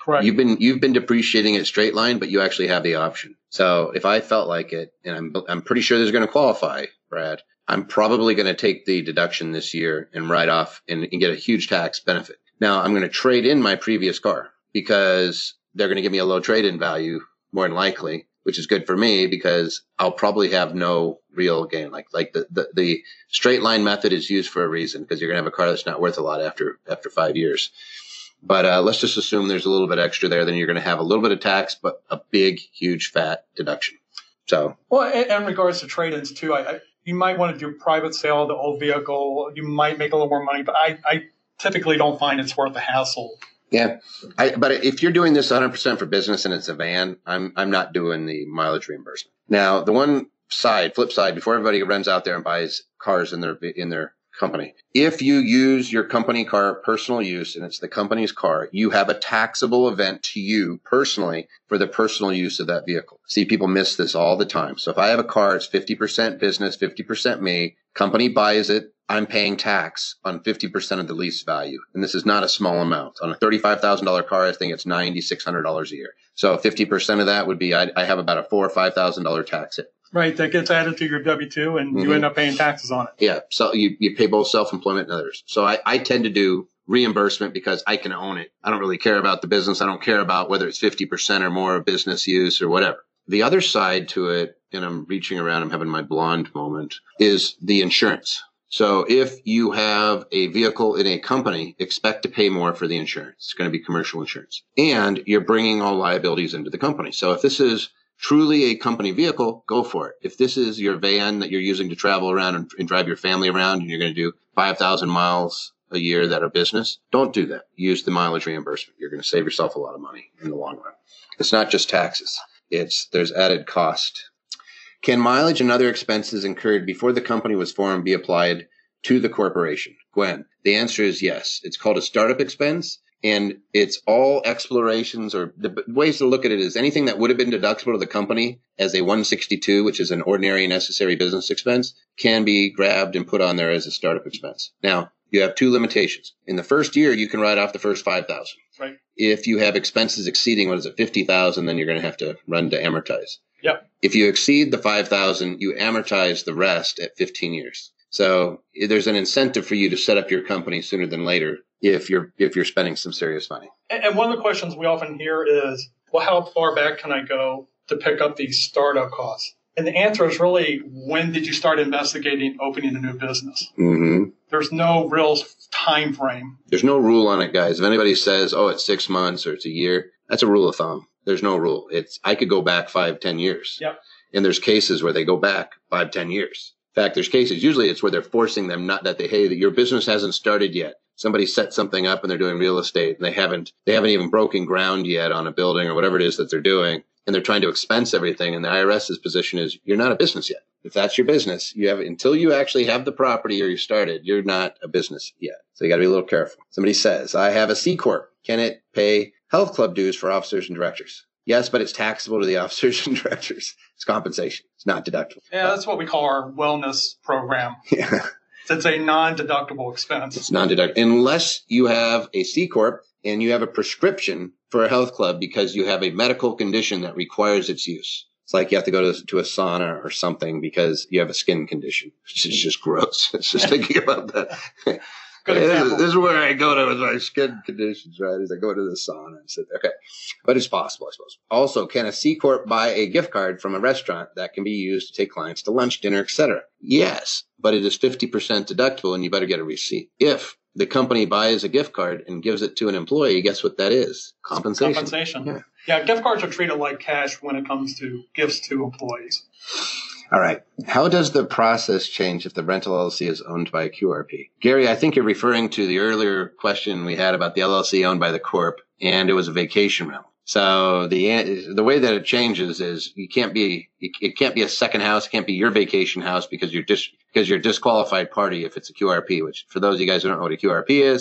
Speaker 3: Correct.
Speaker 2: You've been you've been depreciating it straight line, but you actually have the option. So if I felt like it, and I'm I'm pretty sure this is going to qualify, Brad, I'm probably going to take the deduction this year and write off and, and get a huge tax benefit. Now I'm going to trade in my previous car because they're going to give me a low trade-in value more than likely, which is good for me because I'll probably have no real gain. Like like the, the, the straight line method is used for a reason because you're going to have a car that's not worth a lot after after five years. But uh, let's just assume there's a little bit extra there. Then you're going to have a little bit of tax, but a big, huge, fat deduction. So,
Speaker 3: well, in, in regards to trade-ins too, I, I, you might want to do private sale of the old vehicle. You might make a little more money, but I, I typically don't find it's worth the hassle.
Speaker 2: Yeah, I, but if you're doing this one hundred percent for business and it's a van, I'm I'm not doing the mileage reimbursement. Now, the one side, flip side, before everybody runs out there and buys cars in their in their company, if you use your company car personal use and it's the company's car, you have a taxable event to you personally for the personal use of that vehicle. See, people miss this all the time. So if I have a car, it's fifty percent business, fifty percent me, company buys it, I'm paying tax on fifty percent of the lease value. And this is not a small amount. On a thirty-five thousand dollars car, I think it's nine thousand six hundred dollars a year. So fifty percent of that would be, I, I have about a four thousand or five thousand dollars tax hit.
Speaker 3: Right, that gets added to your W two and
Speaker 2: Mm-hmm.
Speaker 3: you end up paying taxes on it.
Speaker 2: Yeah, so you, you pay both self-employment and others. So I, I tend to do reimbursement because I can own it. I don't really care about the business. I don't care about whether it's fifty percent or more of business use or whatever. The other side to it, and I'm reaching around, I'm having my blonde moment, is the insurance. So if you have a vehicle in a company, expect to pay more for the insurance. It's going to be commercial insurance. And you're bringing all liabilities into the company. So if this is truly a company vehicle, go for it. If this is your van that you're using to travel around and, and drive your family around and you're going to do five thousand miles a year that are business, don't do that. Use the mileage reimbursement. You're going to save yourself a lot of money in the long run. It's not just taxes. It's there's added cost. Can mileage and other expenses incurred before the company was formed be applied to the corporation? Gwen, the answer is yes. It's called a startup expense. And it's all explorations, or the ways to look at it is anything that would have been deductible to the company as a one sixty-two, which is an ordinary necessary business expense, can be grabbed and put on there as a startup expense. Now, you have two limitations. In the first year, you can write off the first five thousand.
Speaker 3: Right.
Speaker 2: If you have expenses exceeding, what is it, fifty thousand, then you're going to have to run to amortize.
Speaker 3: Yep.
Speaker 2: If you exceed the five thousand, you amortize the rest at fifteen years. So there's an incentive for you to set up your company sooner than later if you're if you're spending some serious money.
Speaker 3: And, and one of the questions we often hear is, well, how far back can I go to pick up these startup costs? And the answer is really, when did you start investigating opening a new business?
Speaker 2: Mm-hmm.
Speaker 3: There's no real time frame.
Speaker 2: There's no rule on it, guys. If anybody says, oh, it's six months or it's a year, that's a rule of thumb. There's no rule. It's I could go back five, ten years.
Speaker 3: Yep.
Speaker 2: And there's cases where they go back five, ten years. In fact, there's cases, usually it's where they're forcing them, not that they, hey, that your business hasn't started yet. Somebody set something up and they're doing real estate and they haven't, they haven't even broken ground yet on a building or whatever it is that they're doing. And they're trying to expense everything. And the IRS's position is, you're not a business yet. If that's your business, you have, until you actually have the property or you started, you're not a business yet. So you got to be a little careful. Somebody says, I have a C Corp. Can it pay health club dues for officers and directors? Yes, but it's taxable to the officers and directors. It's compensation. It's not deductible.
Speaker 3: Yeah, that's what we call our wellness program.
Speaker 2: Yeah.
Speaker 3: It's a non-deductible expense.
Speaker 2: It's non-deductible. Unless you have a C Corp and you have a prescription for a health club because you have a medical condition that requires its use. It's like you have to go to, to a sauna or something because you have a skin condition. It's just gross. It's just thinking about that.
Speaker 3: Good
Speaker 2: This
Speaker 3: example.
Speaker 2: is, this is where I go to with my skin conditions, right? Is I go to the sauna and sit there. Okay. But it's possible, I suppose. Also, can a C Corp buy a gift card from a restaurant that can be used to take clients to lunch, dinner, et cetera? Yes, but it is fifty percent deductible and you better get a receipt. If the company buys a gift card and gives it to an employee, guess what that is? Compensation.
Speaker 3: Compensation.
Speaker 2: Yeah.
Speaker 3: Yeah, gift cards are treated like cash when it comes to gifts to employees.
Speaker 2: All right. How does the process change if the rental L L C is owned by a Q R P? Gary, I think you're referring to the earlier question we had about the L L C owned by the Corp, and it was a vacation rental. So the the way that it changes is you can't be it can't be a second house, it can't be your vacation house because you're dis, because you're a disqualified party if it's a Q R P. Which for those of you guys who don't know what a Q R P is,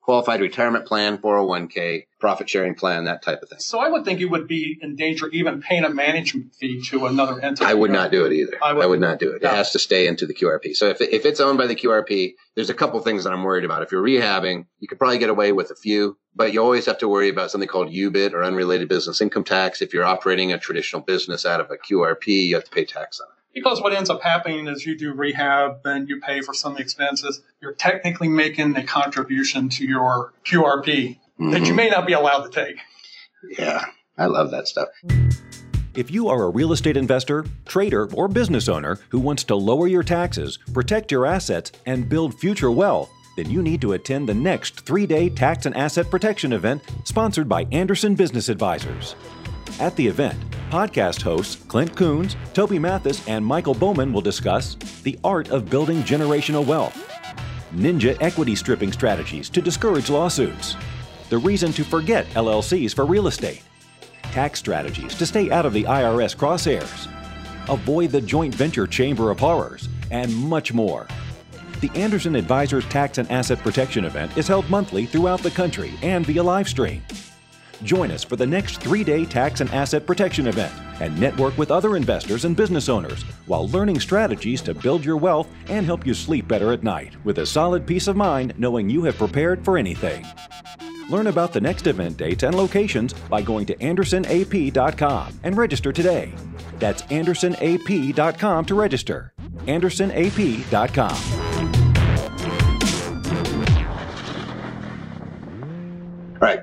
Speaker 2: qualified retirement plan, four oh one k, profit sharing plan, that type of thing.
Speaker 3: So I would think you would be in danger even paying a management fee to another entity.
Speaker 2: I would not do it either. I would, I would not do it.
Speaker 3: No.
Speaker 2: It has to stay into the Q R P. So if, if it's owned by the Q R P, there's a couple things that I'm worried about. If you're rehabbing, you could probably get away with a few, but you always have to worry about something called U B I T or unrelated business income tax. If you're operating a traditional business out of a Q R P, you have to pay tax on it.
Speaker 3: Because what ends up happening is you do rehab and you pay for some of the expenses. You're technically making a contribution to your Q R P mm-hmm. that you may not be allowed to take.
Speaker 2: Yeah, I love that stuff.
Speaker 1: If you are a real estate investor, trader, or business owner who wants to lower your taxes, protect your assets, and build future wealth, then you need to attend the next three-day tax and asset protection event sponsored by Anderson Business Advisors. At the event, podcast hosts Clint Coons, Toby Mathis, and Michael Bowman will discuss the art of building generational wealth, ninja equity stripping strategies to discourage lawsuits, the reason to forget L L Cs for real estate, tax strategies to stay out of the I R S crosshairs, avoid the joint venture chamber of horrors, and much more. The Anderson Advisors Tax and Asset Protection event is held monthly throughout the country and via live stream. Join us for the next three-day tax and asset protection event and network with other investors and business owners while learning strategies to build your wealth and help you sleep better at night with a solid peace of mind knowing you have prepared for anything. Learn about the next event dates and locations by going to anderson a p dot com and register today. That's anderson a p dot com to register. anderson a p dot com.
Speaker 2: All right.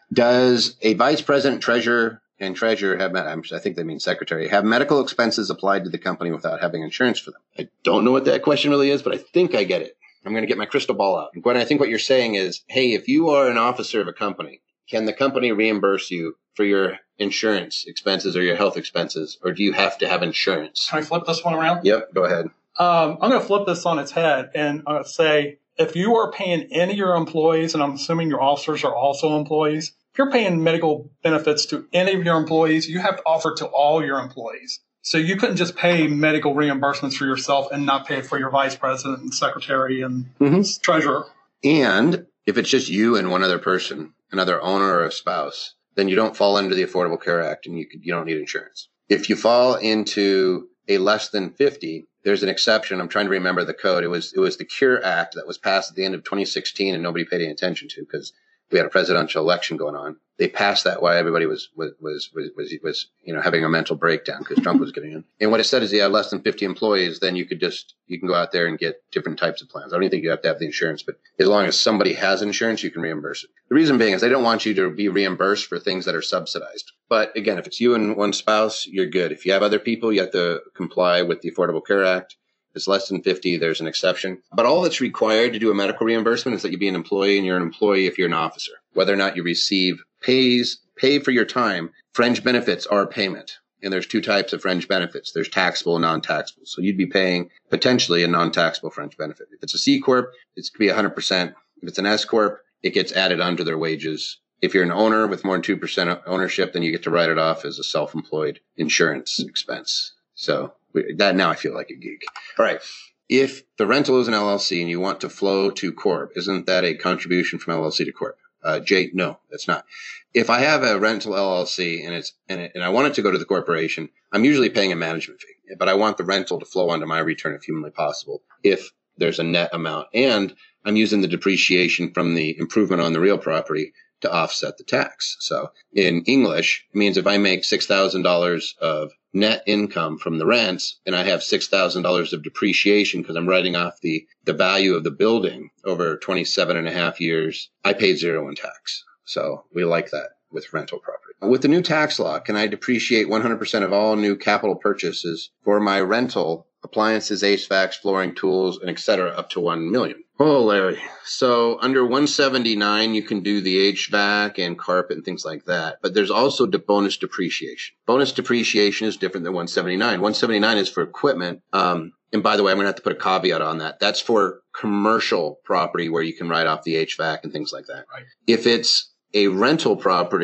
Speaker 2: Does a vice president, treasurer, and treasurer have, I think they mean secretary, have medical expenses applied to the company without having insurance for them? I don't know what that question really is, but I think I get it. I'm going to get my crystal ball out. And Gwen, I think what you're saying is, hey, if you are an officer of a company, can the company reimburse you for your insurance expenses or your health expenses, or do you have to have insurance?
Speaker 3: Can I flip this one around?
Speaker 2: Yep, go ahead.
Speaker 3: Um, I'm going to flip this on its head and uh, say, if you are paying any of your employees, and I'm assuming your officers are also employees, if you're paying medical benefits to any of your employees, you have to offer to all your employees. So you couldn't just pay medical reimbursements for yourself and not pay for your vice president and secretary and mm-hmm. treasurer.
Speaker 2: And if it's just you and one other person, another owner or a spouse, then you don't fall under the Affordable Care Act and you could, you don't need insurance. If you fall into a less than fifty, there's an exception. I'm trying to remember the code. It was it was the CURE Act that was passed at the end of twenty sixteen and nobody paid any attention to because we had a presidential election going on. They passed that while everybody was was was was, was, was you know having a mental breakdown because Trump was getting in. And what it said is, you have less than fifty employees, then you could just you can go out there and get different types of plans. I don't even think you have to have the insurance, but as long as somebody has insurance, you can reimburse it. The reason being is they don't want you to be reimbursed for things that are subsidized. But again, if it's you and one spouse, you're good. If you have other people, you have to comply with the Affordable Care Act. If it's less than fifty, there's an exception. But all that's required to do a medical reimbursement is that you be an employee, and you're an employee if you're an officer. Whether or not you receive pays, pay for your time, fringe benefits are payment. And there's two types of fringe benefits. There's taxable and non-taxable. So you'd be paying potentially a non-taxable fringe benefit. If it's a C Corp, it's going to be one hundred percent. If it's an S Corp, it gets added onto their wages. If you're an owner with more than two percent ownership, then you get to write it off as a self-employed insurance expense. So that now I feel like a geek. All right. If the rental is an L L C and you want to flow to Corp, isn't that a contribution from L L C to Corp? Uh, Jay, no, that's not. If I have a rental L L C and it's and, it, and I want it to go to the corporation, I'm usually paying a management fee, but I want the rental to flow onto my return if humanly possible, if there's a net amount. And I'm using the depreciation from the improvement on the real property to offset the tax. So in English, it means if I make six thousand dollars of net income from the rents and I have six thousand dollars of depreciation because I'm writing off the, the value of the building over twenty-seven and a half years, I paid zero in tax. So we like that with rental property. With the new tax law, can I depreciate one hundred percent of all new capital purchases for my rental, appliances, H V A C, flooring, tools, and et cetera, up to one million dollars? Oh, Larry. So under one seventy-nine, you can do the H V A C and carpet and things like that. But there's also the bonus depreciation. Bonus depreciation is different than one seventy-nine. one seventy-nine is for equipment. Um, and by the way, I'm going to have to put a caveat on that. That's for commercial property where you can write off the H V A C and things like that.
Speaker 3: Right.
Speaker 2: If it's a rental property,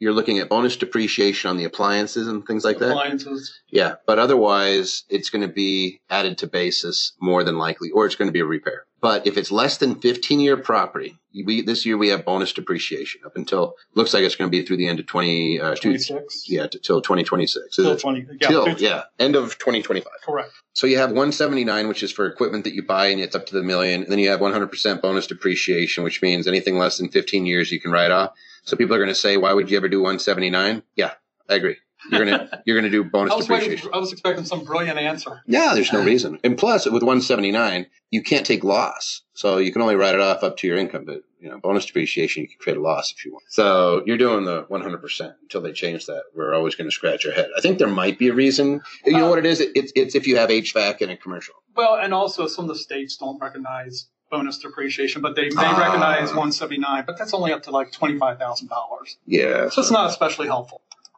Speaker 2: you're looking at bonus depreciation on the appliances and things like that.
Speaker 3: Appliances.
Speaker 2: Yeah, but otherwise, it's going to be added to basis more than likely, or it's going to be a repair. But if it's less than fifteen-year property, we, this year we have bonus depreciation up until, looks like it's going to be through the end of twenty, uh,
Speaker 3: twenty-six.
Speaker 2: Yeah, till twenty twenty-six.
Speaker 3: Till twenty, yeah,
Speaker 2: till, yeah, end of twenty twenty-five.
Speaker 3: Correct.
Speaker 2: So you have one seventy-nine, which is for equipment that you buy, and it's up to the million. And then you have one hundred percent bonus depreciation, which means anything less than fifteen years you can write off. So people are going to say, why would you ever do one seventy-nine? Yeah, I agree. You're gonna you're gonna do bonus
Speaker 3: I was
Speaker 2: depreciation.
Speaker 3: Waiting, I was expecting some brilliant answer.
Speaker 2: Yeah, there's no reason. And plus, with one seventy-nine, you can't take loss, so you can only write it off up to your income. But you know, bonus depreciation, you can create a loss if you want. So you're doing the one hundred percent until they change that. We're always going to scratch our head. I think there might be a reason. You know uh, what it is? It, it's it's if you have H V A C in a commercial.
Speaker 3: Well, and also some of the states don't recognize bonus depreciation, but they, they
Speaker 2: ah.
Speaker 3: recognize one seventy-nine, but that's only up to like twenty-five thousand dollars.
Speaker 2: Yeah.
Speaker 3: So it's not especially helpful.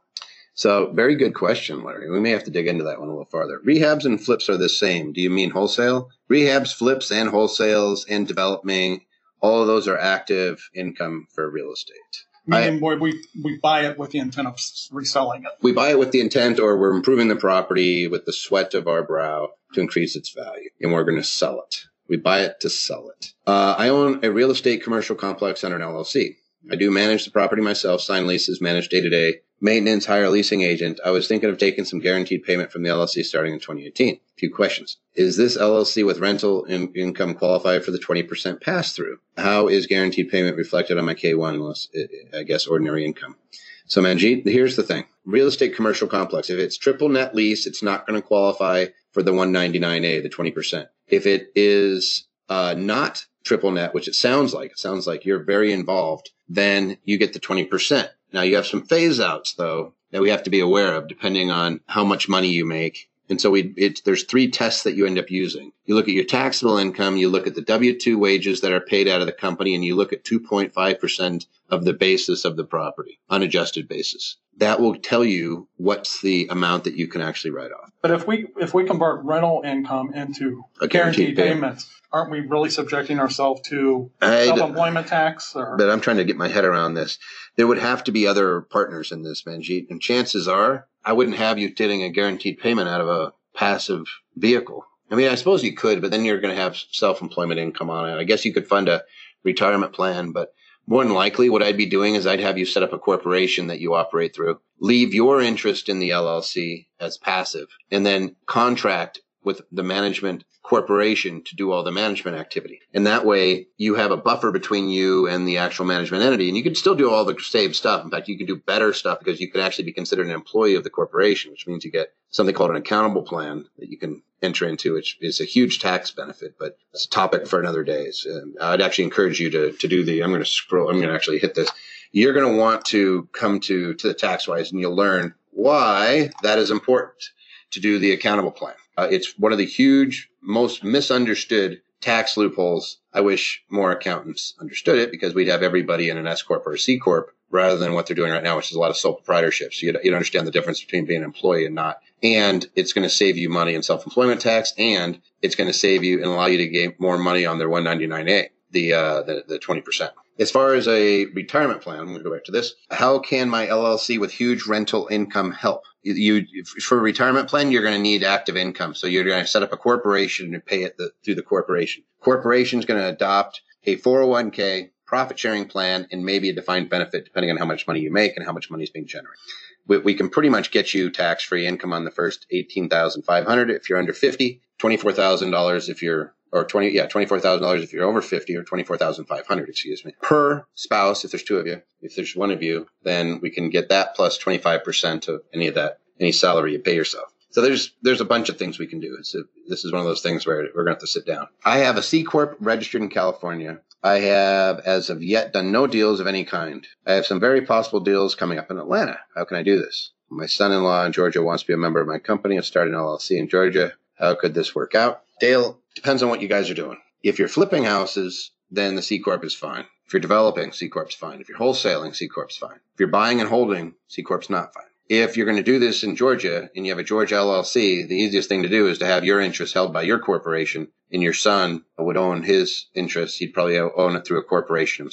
Speaker 2: So very good question, Larry. We may have to dig into that one a little farther. Rehabs and flips are the same. Do you mean wholesale? Rehabs, flips, and wholesales and development, all of those are active income for real estate.
Speaker 3: Meaning I, we, we buy it with the intent of reselling it.
Speaker 2: We buy it with the intent, or we're improving the property with the sweat of our brow to increase its value, and we're going to sell it. We buy it to sell it. Uh, I own a real estate commercial complex under an L L C. I do manage the property myself, sign leases, manage day-to-day maintenance, hire a leasing agent. I was thinking of taking some guaranteed payment from the L L C starting in twenty eighteen. A few questions. Is this L L C with rental in- income qualify for the twenty percent pass-through? How is guaranteed payment reflected on my K one, unless, I guess, ordinary income? So, Manjeet, here's the thing. Real estate commercial complex, if it's triple net lease, it's not going to qualify for the one ninety-nine A, the twenty percent. If it is uh, not triple net, which it sounds like, it sounds like you're very involved, then you get the twenty percent. Now, you have some phase outs, though, that we have to be aware of depending on how much money you make. And so we, it, there's three tests that you end up using. You look at your taxable income, you look at the W two wages that are paid out of the company, and you look at two point five percent of the basis of the property, unadjusted basis. That will tell you what's the amount that you can actually write off.
Speaker 3: But if we if we convert rental income into
Speaker 2: a
Speaker 3: guaranteed,
Speaker 2: guaranteed
Speaker 3: payments, aren't we really subjecting ourselves to self-employment tax? Or?
Speaker 2: But I'm trying to get my head around this. There would have to be other partners in this, Manjeet, and chances are I wouldn't have you getting a guaranteed payment out of a passive vehicle. I mean, I suppose you could, but then you're going to have self-employment income on it. I guess you could fund a retirement plan, but more than likely what I'd be doing is I'd have you set up a corporation that you operate through, leave your interest in the L L C as passive, and then contract with the management corporation to do all the management activity. And that way you have a buffer between you and the actual management entity. And you can still do all the same stuff. In fact, you can do better stuff because you can actually be considered an employee of the corporation, which means you get something called an accountable plan that you can enter into, which is a huge tax benefit, but it's a topic for another day. So I'd actually encourage you to, to do the, I'm going to scroll, I'm going to actually hit this. You're going to want to come to, to the TaxWise, and you'll learn why that is important to do the accountable plan. Uh, it's one of the huge, most misunderstood tax loopholes. I wish more accountants understood it, because we'd have everybody in an S corp or a C corp rather than what they're doing right now, which is a lot of sole proprietorship. So you'd, you'd understand the difference between being an employee and not. And it's going to save you money in self-employment tax, and it's going to save you and allow you to gain more money on their one ninety-nine A, the, uh, the, the twenty percent. As far as a retirement plan, I'm going to go back to this. How can my L L C with huge rental income help? You, you for a retirement plan, you're going to need active income. So you're going to set up a corporation and pay it the, through the corporation. Corporation's going to adopt a four oh one k profit sharing plan and maybe a defined benefit depending on how much money you make and how much money is being generated. We, we can pretty much get you tax-free income on the first eighteen thousand five hundred dollars if you're under fifty, twenty-four thousand dollars if you're or twenty, yeah, twenty-four thousand dollars if you're over fifty, or twenty-four thousand five hundred dollars, excuse me, per spouse. If there's two of you, if there's one of you, then we can get that plus twenty-five percent of any of that, any salary you pay yourself. So there's, there's a bunch of things we can do. It's a, this is one of those things where we're going to have to sit down. I have a C corp registered in California. I have, as of yet, done no deals of any kind. I have some very possible deals coming up in Atlanta. How can I do this? My son-in-law in Georgia wants to be a member of my company. I've started an L L C in Georgia. How could this work out? Dale, depends on what you guys are doing. If you're flipping houses, then the C corp is fine. If you're developing, C corp's fine. If you're wholesaling, C corp's fine. If you're buying and holding, C corp's not fine. If you're going to do this in Georgia and you have a Georgia L L C, the easiest thing to do is to have your interest held by your corporation, and your son would own his interest. He'd probably own it through a corporation himself.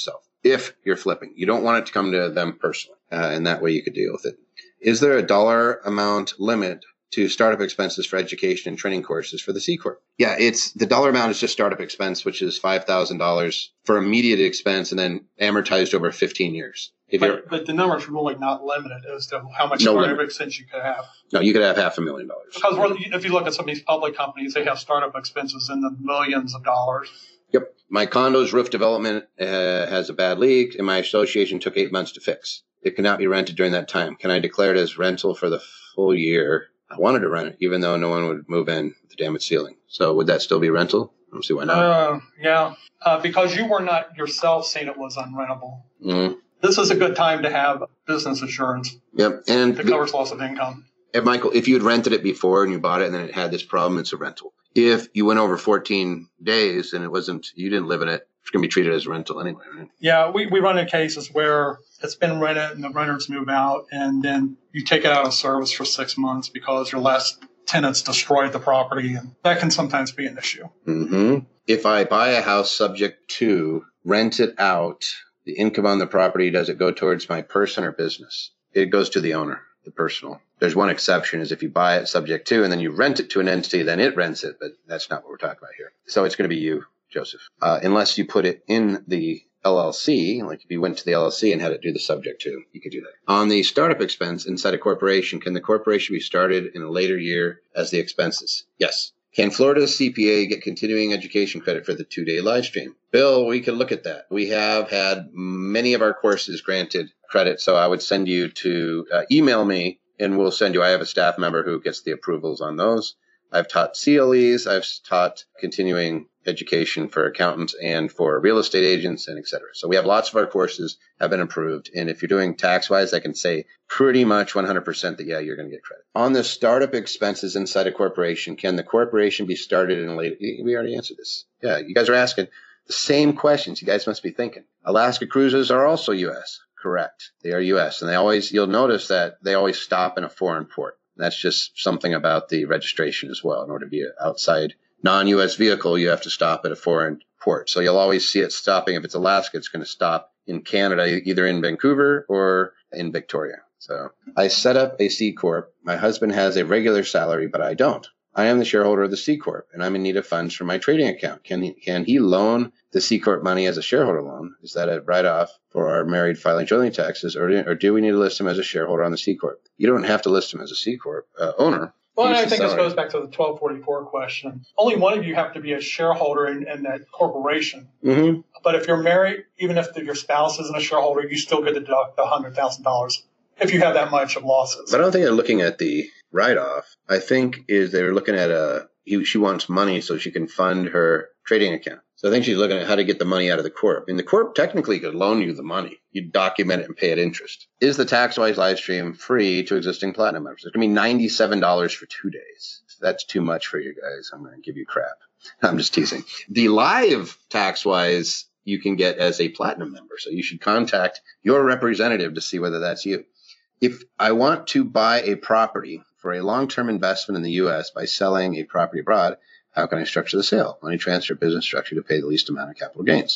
Speaker 2: if you're flipping. You don't want it to come to them personally, uh, and that way you could deal with it. Is there a dollar amount limit to startup expenses for education and training courses for the C Corp? Yeah, it's the dollar amount is just startup expense, which is five thousand dollars for immediate expense and then amortized over fifteen years. If
Speaker 3: but, but the number's really not limited as to how much
Speaker 2: no
Speaker 3: startup
Speaker 2: limit.
Speaker 3: expense you could have.
Speaker 2: No, you could have half a million dollars.
Speaker 3: Because we're, if you look at some of these public companies, they have startup expenses in the millions of dollars.
Speaker 2: Yep. My condo's roof development uh, has a bad leak, and my association took eight months to fix. It cannot be rented during that time. Can I declare it as rental for the full year? I wanted to rent it, even though no one would move in with the damaged ceiling. So would that still be rental? I don't see why not.
Speaker 3: Uh, yeah, uh, because you were not yourself saying it was unrentable.
Speaker 2: Mm-hmm.
Speaker 3: This is a good time to have business insurance.
Speaker 2: Yep. And
Speaker 3: it covers loss of income.
Speaker 2: And Michael, if you had rented it before and you bought it and then it had this problem, it's a rental. If you went over fourteen days and it wasn't, you didn't live in it, it's going to be treated as a rental anyway, right?
Speaker 3: Yeah, we, we run into cases where it's been rented and the renters move out, and then you take it out of service for six months because your last tenants destroyed the property, and that can sometimes be an issue.
Speaker 2: Mm-hmm. If I buy a house subject to rent it out, the income on the property, does it go towards my person or business? It goes to the owner, the personal. There's one exception is if you buy it subject to and then you rent it to an entity, then it rents it, but that's not what we're talking about here. So it's going to be you, Joseph, uh, unless you put it in the L L C, like if you went to the L L C and had it do the subject to, you could do that. On the startup expense inside a corporation, can the corporation be started in a later year as the expenses? Yes. Can Florida's C P A get continuing education credit for the two-day live stream? Bill, we could look at that. We have had many of our courses granted credit, so I would send you to uh, email me, and we'll send you. I have a staff member who gets the approvals on those. I've taught C L Es. I've taught continuing education for accountants and for real estate agents and et cetera. So we have lots of our courses have been approved. And if you're doing tax-wise, I can say pretty much one hundred percent that, yeah, you're going to get credit. On the startup expenses inside a corporation, can the corporation be started in a later? We already answered this. Yeah, you guys are asking the same questions. You guys must be thinking. Alaska cruises are also U S. Correct. They are U S. And they always, you'll notice that they always stop in a foreign port. That's just something about the registration as well. In order to be an outside non-U S vehicle, you have to stop at a foreign port. So you'll always see it stopping. If it's Alaska, it's going to stop in Canada, either in Vancouver or in Victoria. So I set up a C Corp. My husband has a regular salary, but I don't. I am the shareholder of the C Corp, and I'm in need of funds for my trading account. Can he, can he loan the C Corp money as a shareholder loan? Is that a write-off for our married filing jointly taxes, or, or do we need to list him as a shareholder on the C Corp? You don't have to list him as a C Corp uh, owner.
Speaker 3: Well, and I think this goes back to the twelve forty-four question. Only one of you have to be a shareholder in, in that corporation.
Speaker 2: Mm-hmm.
Speaker 3: But if you're married, even if the, your spouse isn't a shareholder, you still get to deduct one hundred thousand dollars if you have that much of losses.
Speaker 2: But I don't think they're looking at the write-off. I think is they're looking at a he, she wants money so she can fund her trading account. So I think she's looking at how to get the money out of the corp. And the corp technically could loan you the money. You document it and pay it interest. Is the TaxWise live stream free to existing platinum members? It's going to be ninety-seven dollars for two days. If that's too much for you guys, I'm going to give you crap. I'm just teasing. The live TaxWise you can get as a platinum member. So you should contact your representative to see whether that's you. If I want to buy a property for a long-term investment in the U S by selling a property abroad, how can I structure the sale? Money transfer, business structure to pay the least amount of capital gains.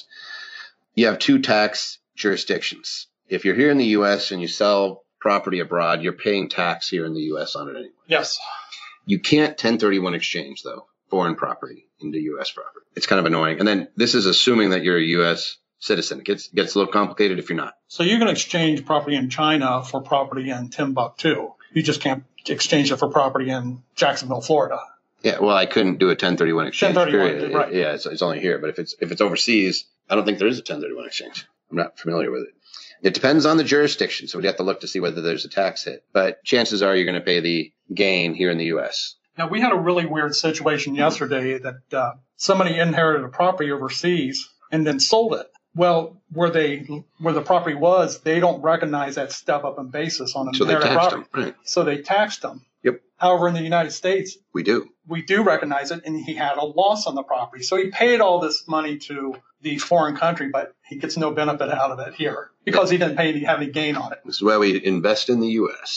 Speaker 2: You have two tax jurisdictions. If you're here in the U S and you sell property abroad, you're paying tax here in the U S on it anyway.
Speaker 3: Yes.
Speaker 2: You can't ten thirty-one exchange, though, foreign property into U S property. It's kind of annoying. And then this is assuming that you're a U S citizen. It gets, gets a little complicated if you're not.
Speaker 3: So you can exchange property in China for property in Timbuktu. You just can't exchange it for property in Jacksonville, Florida.
Speaker 2: Yeah, well, I couldn't do a ten thirty-one exchange.
Speaker 3: ten thirty-one, right.
Speaker 2: Yeah, it's, it's only here. But if it's if it's overseas, I don't think there is a ten thirty-one exchange. I'm not familiar with it. It depends on the jurisdiction, so we'd have to look to see whether there's a tax hit. But chances are you're going to pay the gain here in the U S.
Speaker 3: Now, we had a really weird situation yesterday that uh, somebody inherited a property overseas and then sold it. Well, where they where the property was, they don't recognize that step up in basis on an
Speaker 2: So they
Speaker 3: inherited
Speaker 2: taxed
Speaker 3: property.
Speaker 2: them, right?
Speaker 3: So they taxed them.
Speaker 2: Yep.
Speaker 3: However, in the United States,
Speaker 2: We do.
Speaker 3: we do recognize it, and he had a loss on the property. So he paid all this money to the foreign country, but he gets no benefit out of it here because he didn't pay any, have any gain on it.
Speaker 2: This is why we invest in the U S.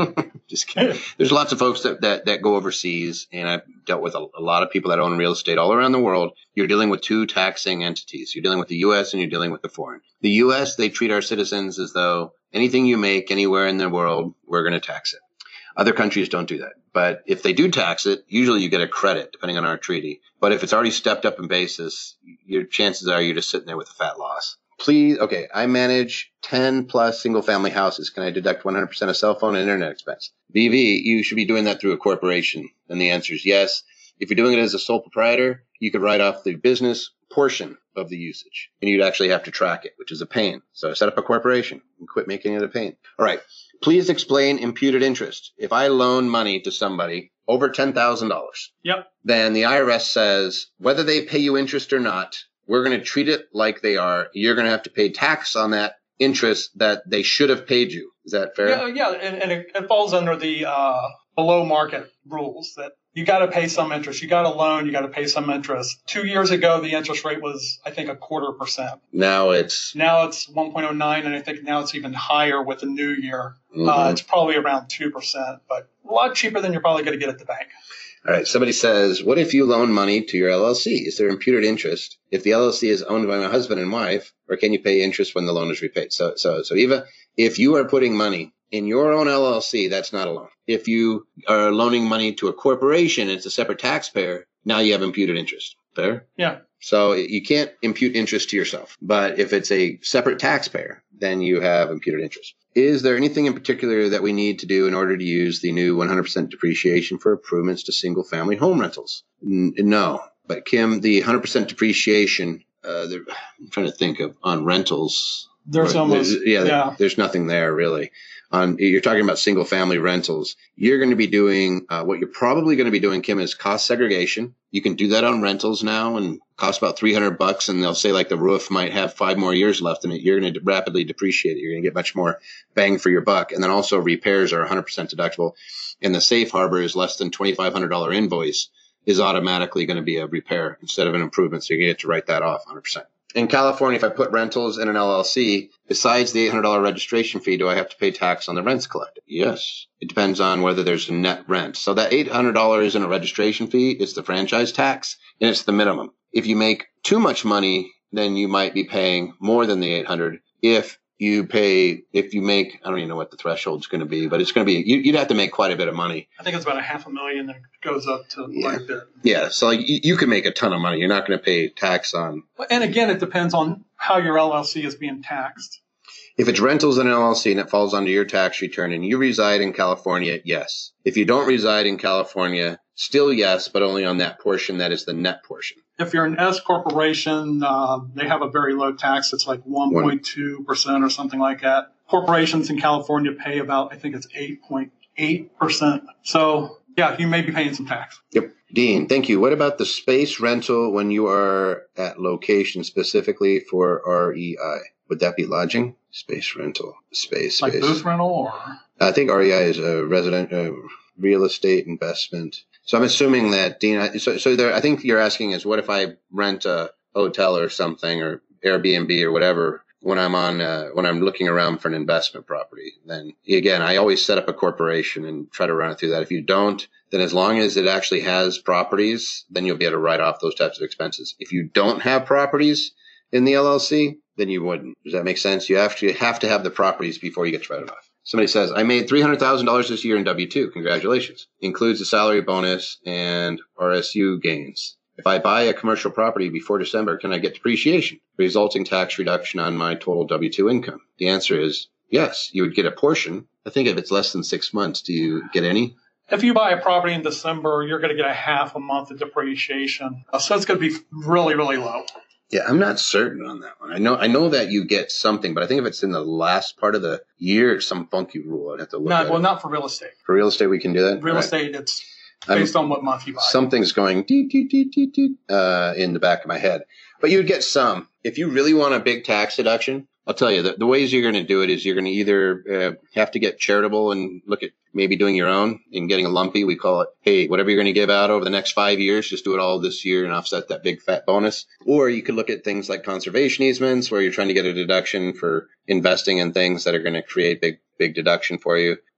Speaker 2: Just kidding. There's lots of folks that, that, that go overseas, and I've dealt with a, a lot of people that own real estate all around the world. You're dealing with two taxing entities. You're dealing with the U S and you're dealing with the foreign. The U S, they treat our citizens as though anything you make anywhere in the world, we're going to tax it. Other countries don't do that. But if they do tax it, usually you get a credit, depending on our treaty. But if it's already stepped up in basis, your chances are you're just sitting there with a fat loss. Please, okay, I manage ten plus single family houses. Can I deduct one hundred percent of cell phone and internet expense? V V, you should be doing that through a corporation. And the answer is yes. If you're doing it as a sole proprietor, you could write off the business portion of the usage, and you'd actually have to track it, which is a pain. So set up a corporation and quit making it a pain. All right. Please explain imputed interest. If I loan money to somebody over ten thousand dollars,
Speaker 3: yep,
Speaker 2: then the I R S says whether they pay you interest or not, we're going to treat it like they are. You're going to have to pay tax on that interest that they should have paid you. Is that fair?
Speaker 3: Yeah, yeah, and, and it, it falls under the uh, below market rules that you got to pay some interest. You got a loan, you got to pay some interest. Two years ago, the interest rate was, I think, a quarter percent.
Speaker 2: Now it's
Speaker 3: now it's one point oh nine, and I think now it's even higher with the new year.
Speaker 2: Mm-hmm.
Speaker 3: Uh, it's probably around two percent, but a lot cheaper than you're probably going to get at the bank.
Speaker 2: All right. Somebody says, what if you loan money to your L L C? Is there imputed interest if the L L C is owned by my husband and wife, or can you pay interest when the loan is repaid? So, so, so Eva, if you are putting money in your own L L C, that's not a loan. If you are loaning money to a corporation, it's a separate taxpayer. Now you have imputed interest. Fair?
Speaker 3: Yeah.
Speaker 2: So you can't impute interest to yourself. But if it's a separate taxpayer, then you have imputed interest. Is there anything in particular that we need to do in order to use the new one hundred percent depreciation for improvements to single family home rentals? N- no. But Kim, the one hundred percent depreciation, uh, I'm trying to think of on rentals.
Speaker 3: There's almost,
Speaker 2: there's, yeah,
Speaker 3: yeah.
Speaker 2: There's nothing there really. On, you're talking about single family rentals. You're going to be doing, uh, what you're probably going to be doing, Kim, is cost segregation. You can do that on rentals now and cost about three hundred bucks. And they'll say like the roof might have five more years left in it. You're going to rapidly depreciate it. You're going to get much more bang for your buck. And then also repairs are one hundred percent deductible. And the safe harbor is less than twenty-five hundred dollars invoice is automatically going to be a repair instead of an improvement. So you're going to get to write that off one hundred percent. In California, if I put rentals in an L L C, besides the eight hundred dollars registration fee, do I have to pay tax on the rents collected? Yes. It depends on whether there's a net rent. So that eight hundred dollars in a registration fee is the franchise tax, and it's the minimum. If you make too much money, then you might be paying more than the eight hundred dollars. If you pay, if you make, I don't even know what the threshold's going to be, but it's going to be, you, you'd have to make quite a bit of money.
Speaker 3: I think it's about a half a million that goes up to
Speaker 2: Yeah.
Speaker 3: quite a bit.
Speaker 2: Yeah. So like you, you can make a ton of money. You're not going to pay tax on.
Speaker 3: And again, it depends on how your L L C is being taxed.
Speaker 2: If it's rentals in an L L C and it falls under your tax return and you reside in California, yes. If you don't reside in California, still yes, but only on that portion that is the net portion.
Speaker 3: If you're an S corporation, uh, they have a very low tax. It's like one point two percent or something like that. Corporations in California pay about, I think it's eight point eight percent. So, yeah, you may be paying some tax.
Speaker 2: Yep. Dean, thank you. What about the space rental when you are at location specifically for R E I? Would that be lodging? Space rental, space, space.
Speaker 3: Like booth rental or?
Speaker 2: I think R E I is a resident, uh, real estate investment. So I'm assuming that, Dean, I, so, so there, I think you're asking is what if I rent a hotel or something or Airbnb or whatever when I'm on, uh, when I'm looking around for an investment property? Then again, I always set up a corporation and try to run it through that. If you don't, then as long as it actually has properties, then you'll be able to write off those types of expenses. If you don't have properties in the L L C, then you wouldn't. Does that make sense? You actually have to have the properties before you get to write it off. Somebody says, I made three hundred thousand dollars this year in W two. Congratulations. Includes a salary bonus and R S U gains. If I buy a commercial property before December, can I get depreciation, resulting tax reduction on my total W two income? The answer is yes. You would get a portion. I think if it's less than six months, do you get any?
Speaker 3: If you buy a property in December, you're going to get a half a month of depreciation. So it's going to be really, really low.
Speaker 2: Yeah, I'm not certain on that one. I know I know that you get something, but I think if it's in the last part of the year, it's some funky rule. I'd have to look
Speaker 3: Not,
Speaker 2: at
Speaker 3: well,
Speaker 2: it.
Speaker 3: not for real estate.
Speaker 2: For real estate, we can do that?
Speaker 3: Real
Speaker 2: Right.
Speaker 3: estate, it's based
Speaker 2: I'm,
Speaker 3: on what month you buy.
Speaker 2: Something's going deet, deet, deet, deet, deet, uh, in the back of my head. But you'd get some. If you really want a big tax deduction, I'll tell you, the, the ways you're going to do it is you're going to either uh, have to get charitable and look at maybe doing your own and getting a lumpy. We call it, hey, whatever you're going to give out over the next five years, just do it all this year and offset that big fat bonus. Or you could look at things like conservation easements where you're trying to get a deduction for investing in things that are going to create big, big deduction for you.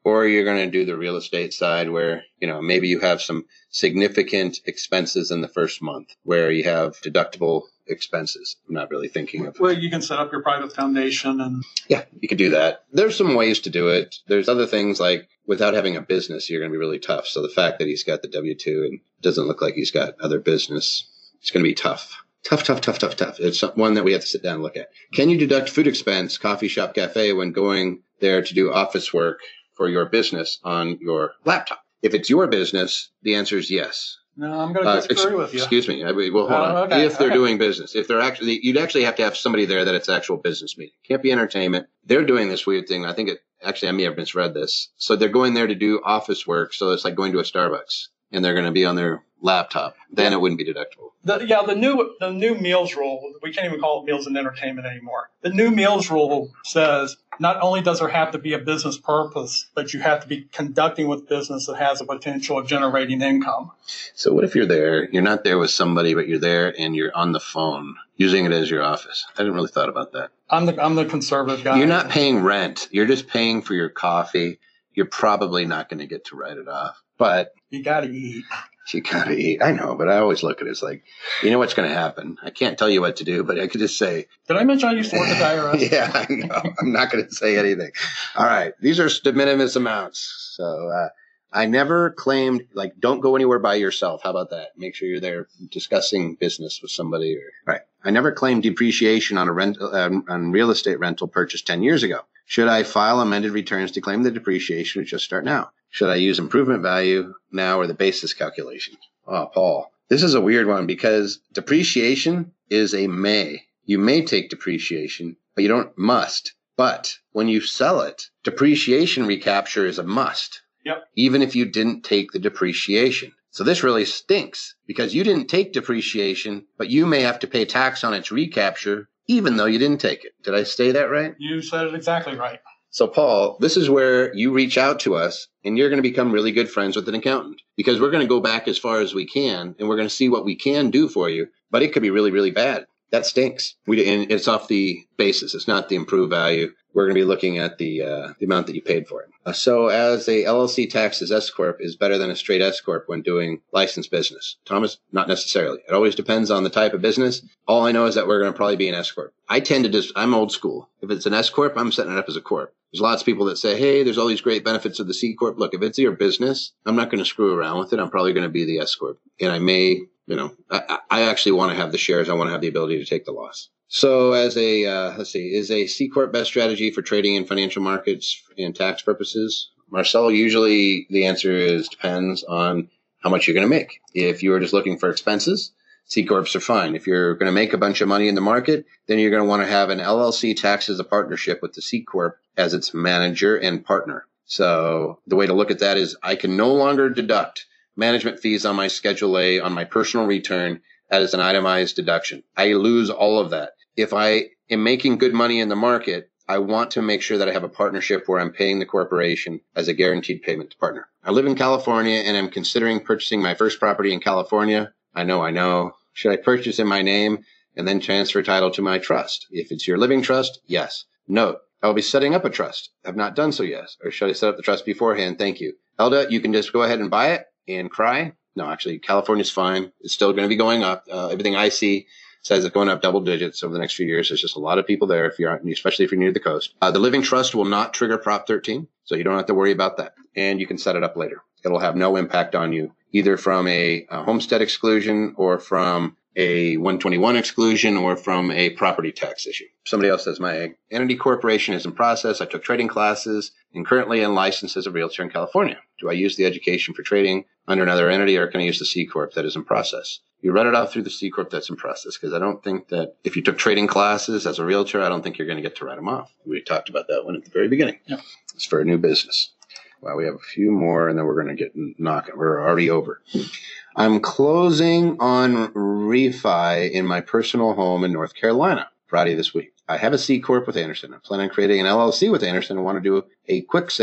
Speaker 2: or you're going to do the real estate side where, you know, maybe you have some significant expenses in the first month where you have deductible expenses. I'm not really thinking of.
Speaker 3: Well, you can set up your private foundation and.
Speaker 2: Yeah, you could do that. There's some ways to do it. There's other things like without having a business, you're going to be really tough. So the fact that he's got the W two and doesn't look like he's got other business, it's going to be tough. Tough, tough, tough, tough, tough. It's one that we have to sit down and look at. Can you deduct food expense, coffee shop, cafe when going there to do office work for your business on your laptop? If it's your business, the answer is yes.
Speaker 3: No, I'm going to disagree uh, with you.
Speaker 2: Excuse me. I mean, well, hold
Speaker 3: oh,
Speaker 2: on.
Speaker 3: Okay,
Speaker 2: if they're
Speaker 3: okay.
Speaker 2: doing business, if they're actually, you'd actually have to have somebody there that it's actual business meeting. Can't be entertainment. They're doing this weird thing. I think it actually, I may have misread this. So they're going there to do office work. So it's like going to a Starbucks and they're going to be on their laptop. Then yeah. It wouldn't be deductible.
Speaker 3: The, yeah, the new the new meals rule, we can't even call it meals and entertainment anymore. The new meals rule says not only does there have to be a business purpose, but you have to be conducting with business that has a potential of generating income.
Speaker 2: So what if you're there, you're not there with somebody, but you're there and you're on the phone using it as your office? I didn't really thought about that.
Speaker 3: I'm the I'm the conservative guy.
Speaker 2: You're not paying rent. You're just paying for your coffee. You're probably not going to get to write it off, but
Speaker 3: you got to eat.
Speaker 2: You gotta eat. I know, but I always look at it as like, you know what's going to happen. I can't tell you what to do, but I could just say.
Speaker 3: Did I mention I used to work at the I R S?
Speaker 2: Yeah, I know. I'm not going to say anything. All right. These are de minimis amounts. So uh, I never claimed, like, don't go anywhere by yourself. How about that? Make sure you're there discussing business with somebody. Or, right. I never claimed depreciation on a rent, uh, on real estate rental purchased ten years ago. Should I file amended returns to claim the depreciation or just start now? Should I use improvement value now or the basis calculation? Oh, Paul, this is a weird one because depreciation is a may. You may take depreciation, but you don't must. But when you sell it, depreciation recapture is a must.
Speaker 3: Yep.
Speaker 2: Even if you didn't take the depreciation. So this really stinks because you didn't take depreciation, but you may have to pay tax on its recapture even though you didn't take it. Did I say that right?
Speaker 3: You said it exactly right.
Speaker 2: So, Paul, this is where you reach out to us and you're going to become really good friends with an accountant because we're going to go back as far as we can and we're going to see what we can do for you. But it could be really, really bad. That stinks. We, and it's off the basis. It's not the improved value. We're going to be looking at the uh, the amount that you paid for it. Uh, so as a L L C taxed as S Corp is better than a straight S Corp when doing licensed business. Thomas, not necessarily. It always depends on the type of business. All I know is that we're going to probably be an S Corp. I tend to just, I'm old school. If it's an S Corp, I'm setting it up as a Corp. There's lots of people that say, hey, there's all these great benefits of the C Corp. Look, if it's your business, I'm not going to screw around with it. I'm probably going to be the S Corp. And I may, you know, I, I actually want to have the shares. I want to have the ability to take the loss. So as a, uh, let's see, is a C Corp best strategy for trading in financial markets and tax purposes? Marcel, usually the answer is depends on how much you're going to make. If you are just looking for expenses, C Corps are fine. If you're going to make a bunch of money in the market, then you're going to want to have an L L C taxed as a partnership with the C Corp as its manager and partner. So the way to look at that is I can no longer deduct management fees on my Schedule A on my personal return as an itemized deduction. I lose all of that. If I am making good money in the market, I want to make sure that I have a partnership where I'm paying the corporation as a guaranteed payment to partner. I live in California and I'm considering purchasing my first property in California. I know, I know. Should I purchase in my name and then transfer title to my trust? If it's your living trust, yes. Note, I will be setting up a trust. I've not done so yet. Or should I set up the trust beforehand? Thank you. Elda, you can just go ahead and buy it and cry. No, actually, California's fine. It's still going to be going up. Uh, everything I see says it's going up double digits over the next few years. There's just a lot of people there, if you're, especially if you're near the coast. Uh, the living trust will not trigger Prop thirteen, so you don't have to worry about that. And you can set it up later. It'll have no impact on you, either from a, a homestead exclusion or from a one twenty-one exclusion or from a property tax issue. Somebody else says my entity corporation is in process. I took trading classes and currently am licensed as a realtor in California. Do I use the education for trading under another entity or can I use the C Corp that is in process? You run it off through the C Corp that's in process because I don't think that if you took trading classes as a realtor, I don't think you're going to get to write them off. We talked about that one at the very beginning.
Speaker 3: Yeah.
Speaker 2: It's for a new business. Well, we have a few more and then we're going to get knocking. We're already over. I'm closing on refi in my personal home in North Carolina Friday this week. I have a C Corp with Anderson. I plan on creating an L L C with Anderson and want to do a quick sale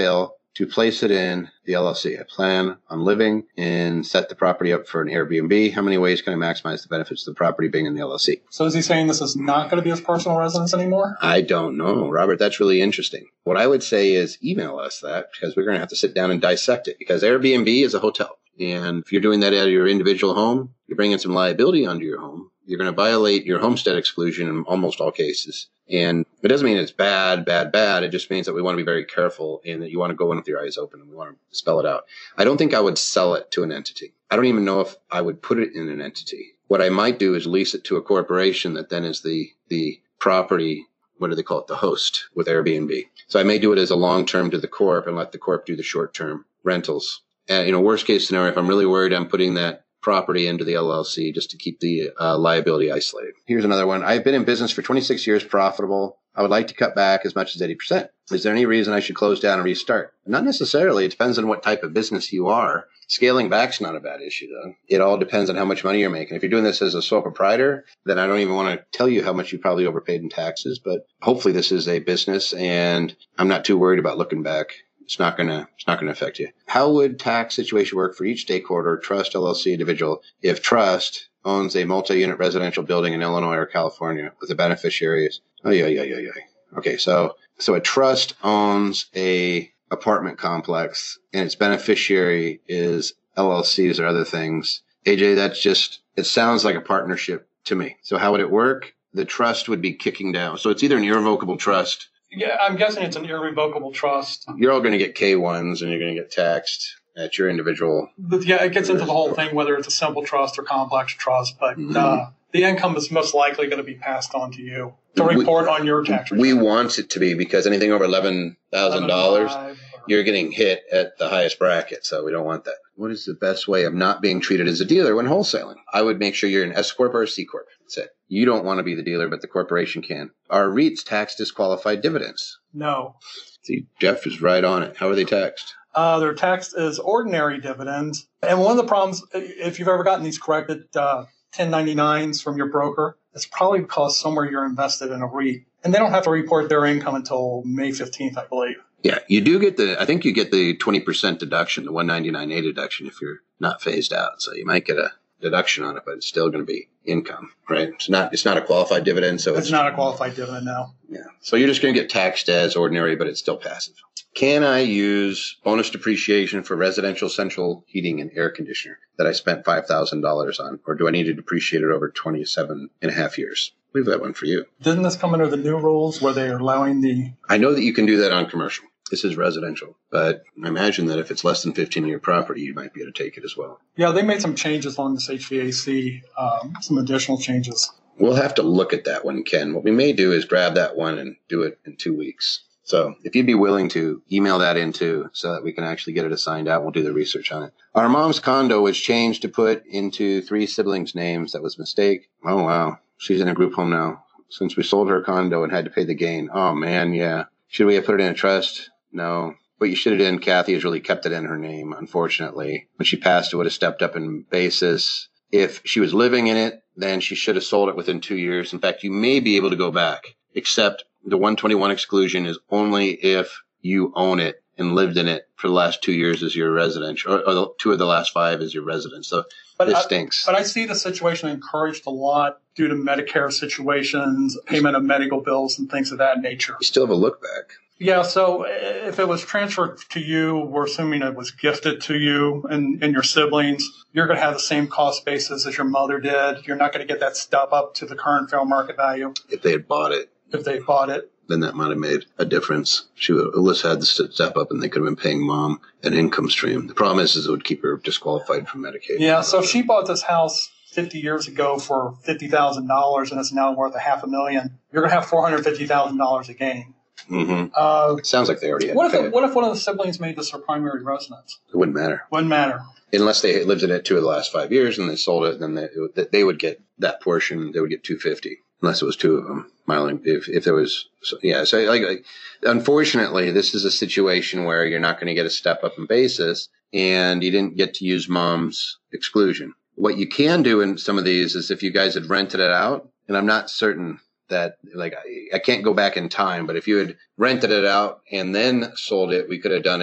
Speaker 2: to place it in the L L C. I plan on living and set the property up for an Airbnb. How many ways can I maximize the benefits of the property being in the L L C?
Speaker 3: So is he saying this is not going to be his personal residence anymore?
Speaker 2: I don't know, Robert. That's really interesting. What I would say is email us that, because we're going to have to sit down and dissect it, because Airbnb is a hotel. And if you're doing that out of your individual home, you're bringing some liability onto your home. You're going to violate your homestead exclusion in almost all cases. And it doesn't mean it's bad, bad, bad. It just means that we want to be very careful and that you want to go in with your eyes open and we want to spell it out. I don't think I would sell it to an entity. I don't even know if I would put it in an entity. What I might do is lease it to a corporation that then is the, the property, what do they call it, the host with Airbnb. So I may do it as a long-term to the corp and let the corp do the short-term rentals. Uh, you know, worst case scenario, if I'm really worried, I'm putting that property into the L L C just to keep the uh, liability isolated. Here's another one. I've been in business for twenty-six years, profitable. I would like to cut back as much as eighty percent. Is there any reason I should close down and restart? Not necessarily. It depends on what type of business you are. Scaling back's not a bad issue, though. It all depends on how much money you're making. If you're doing this as a sole proprietor, then I don't even want to tell you how much you probably overpaid in taxes, but hopefully this is a business and I'm not too worried about looking back. It's not going to, it's not going to affect you. How would tax situation work for each stakeholder, trust, L L C, individual, if trust owns a multi-unit residential building in Illinois or California with the beneficiaries? Oh, yeah, yeah, yeah, yeah. Okay. So, so a trust owns a apartment complex and its beneficiary is L L Cs or other things. A J, that's just, it sounds like a partnership to me. So how would it work? The trust would be kicking down. So it's either an irrevocable trust.
Speaker 3: Yeah, I'm guessing it's an irrevocable trust.
Speaker 2: You're all going to get K ones and you're going to get taxed at your individual.
Speaker 3: But yeah, it gets into the whole thing, whether it's a simple trust or complex trust. But mm-hmm. uh, the income is most likely going to be passed on to you to report we, on your tax return.
Speaker 2: We want it to be, because anything over eleven thousand dollars, you're getting hit at the highest bracket. So we don't want that. What is the best way of not being treated as a dealer when wholesaling? I would make sure you're an S corp or a C corp. That's it. You don't want to be the dealer, but the corporation can. Are REITs tax disqualified dividends? No. See, Jeff is right on it. How are they taxed?
Speaker 3: Uh, they're taxed as ordinary dividends. And one of the problems, if you've ever gotten these corrected uh, ten ninety-nines from your broker, it's probably because somewhere you're invested in a REIT. And they don't have to report their income until May fifteenth, I believe.
Speaker 2: Yeah, you do get the, I think you get the twenty percent deduction, the one ninety-nine A deduction if you're not phased out. So you might get a deduction on it, but it's still going to be income, right? It's not, it's not a qualified dividend. So
Speaker 3: it's,
Speaker 2: it's
Speaker 3: not a qualified dividend now.
Speaker 2: Yeah. So you're just going to get taxed as ordinary, but it's still passive. Can I use bonus depreciation for residential central heating and air conditioner that I spent five thousand dollars on, or do I need to depreciate it over twenty-seven and a half years? Leave that one for you.
Speaker 3: Didn't this come under the new rules where they are allowing the...
Speaker 2: I know that you can do that on commercial. This is residential, but I imagine that if it's less than fifteen year property, you might be able to take it as well.
Speaker 3: Yeah, they made some changes on this H V A C, um, some additional changes.
Speaker 2: We'll have to look at that one, Ken. What we may do is grab that one and do it in two weeks. So if you'd be willing to email that in too, so that we can actually get it assigned out, we'll do the research on it. Our mom's condo was changed to put into three siblings' names. That was a mistake. Oh, wow. She's in a group home now since we sold her condo and had to pay the gain. Oh, man, yeah. Should we have put it in a trust? No. What you should have done, Kathy, is really kept it in her name, unfortunately. When she passed, it would have stepped up in basis. If she was living in it, then she should have sold it within two years. In fact, you may be able to go back, except the one twenty-one exclusion is only if you own it and lived in it for the last two years as your residence, or, or the, two of the last five as your residence. So
Speaker 3: but
Speaker 2: this
Speaker 3: I,
Speaker 2: stinks.
Speaker 3: But I see the situation encouraged a lot due to Medicare situations, payment of medical bills, and things of that nature.
Speaker 2: You still have a look back.
Speaker 3: Yeah, so if it was transferred to you, we're assuming it was gifted to you and, and your siblings, you're going to have the same cost basis as your mother did. You're not going to get that step up to the current fair market value.
Speaker 2: If they had bought it.
Speaker 3: If they bought it.
Speaker 2: Then that might have made a difference. She would have had the step up and they could have been paying mom an income stream. The problem is, is it would keep her disqualified from Medicaid.
Speaker 3: Yeah, so if she bought this house fifty years ago for fifty thousand dollars and it's now worth a half a million, you're going to have four hundred fifty thousand dollars a gain.
Speaker 2: Mm-hmm. Uh, it sounds like they already had
Speaker 3: what
Speaker 2: to
Speaker 3: if, what if one of the siblings made this their primary residence?
Speaker 2: It wouldn't matter.
Speaker 3: Wouldn't matter.
Speaker 2: Unless they lived in it two of the last five years and they sold it, then they, they would get that portion. They would get two hundred fifty dollars. Unless it was two of them. Myling, if if there was, so, yeah. So, like, like, unfortunately, this is a situation where you're not going to get a step up in basis, and you didn't get to use mom's exclusion. What you can do in some of these is if you guys had rented it out, and I'm not certain that, like, I, I can't go back in time, but if you had rented it out and then sold it, we could have done a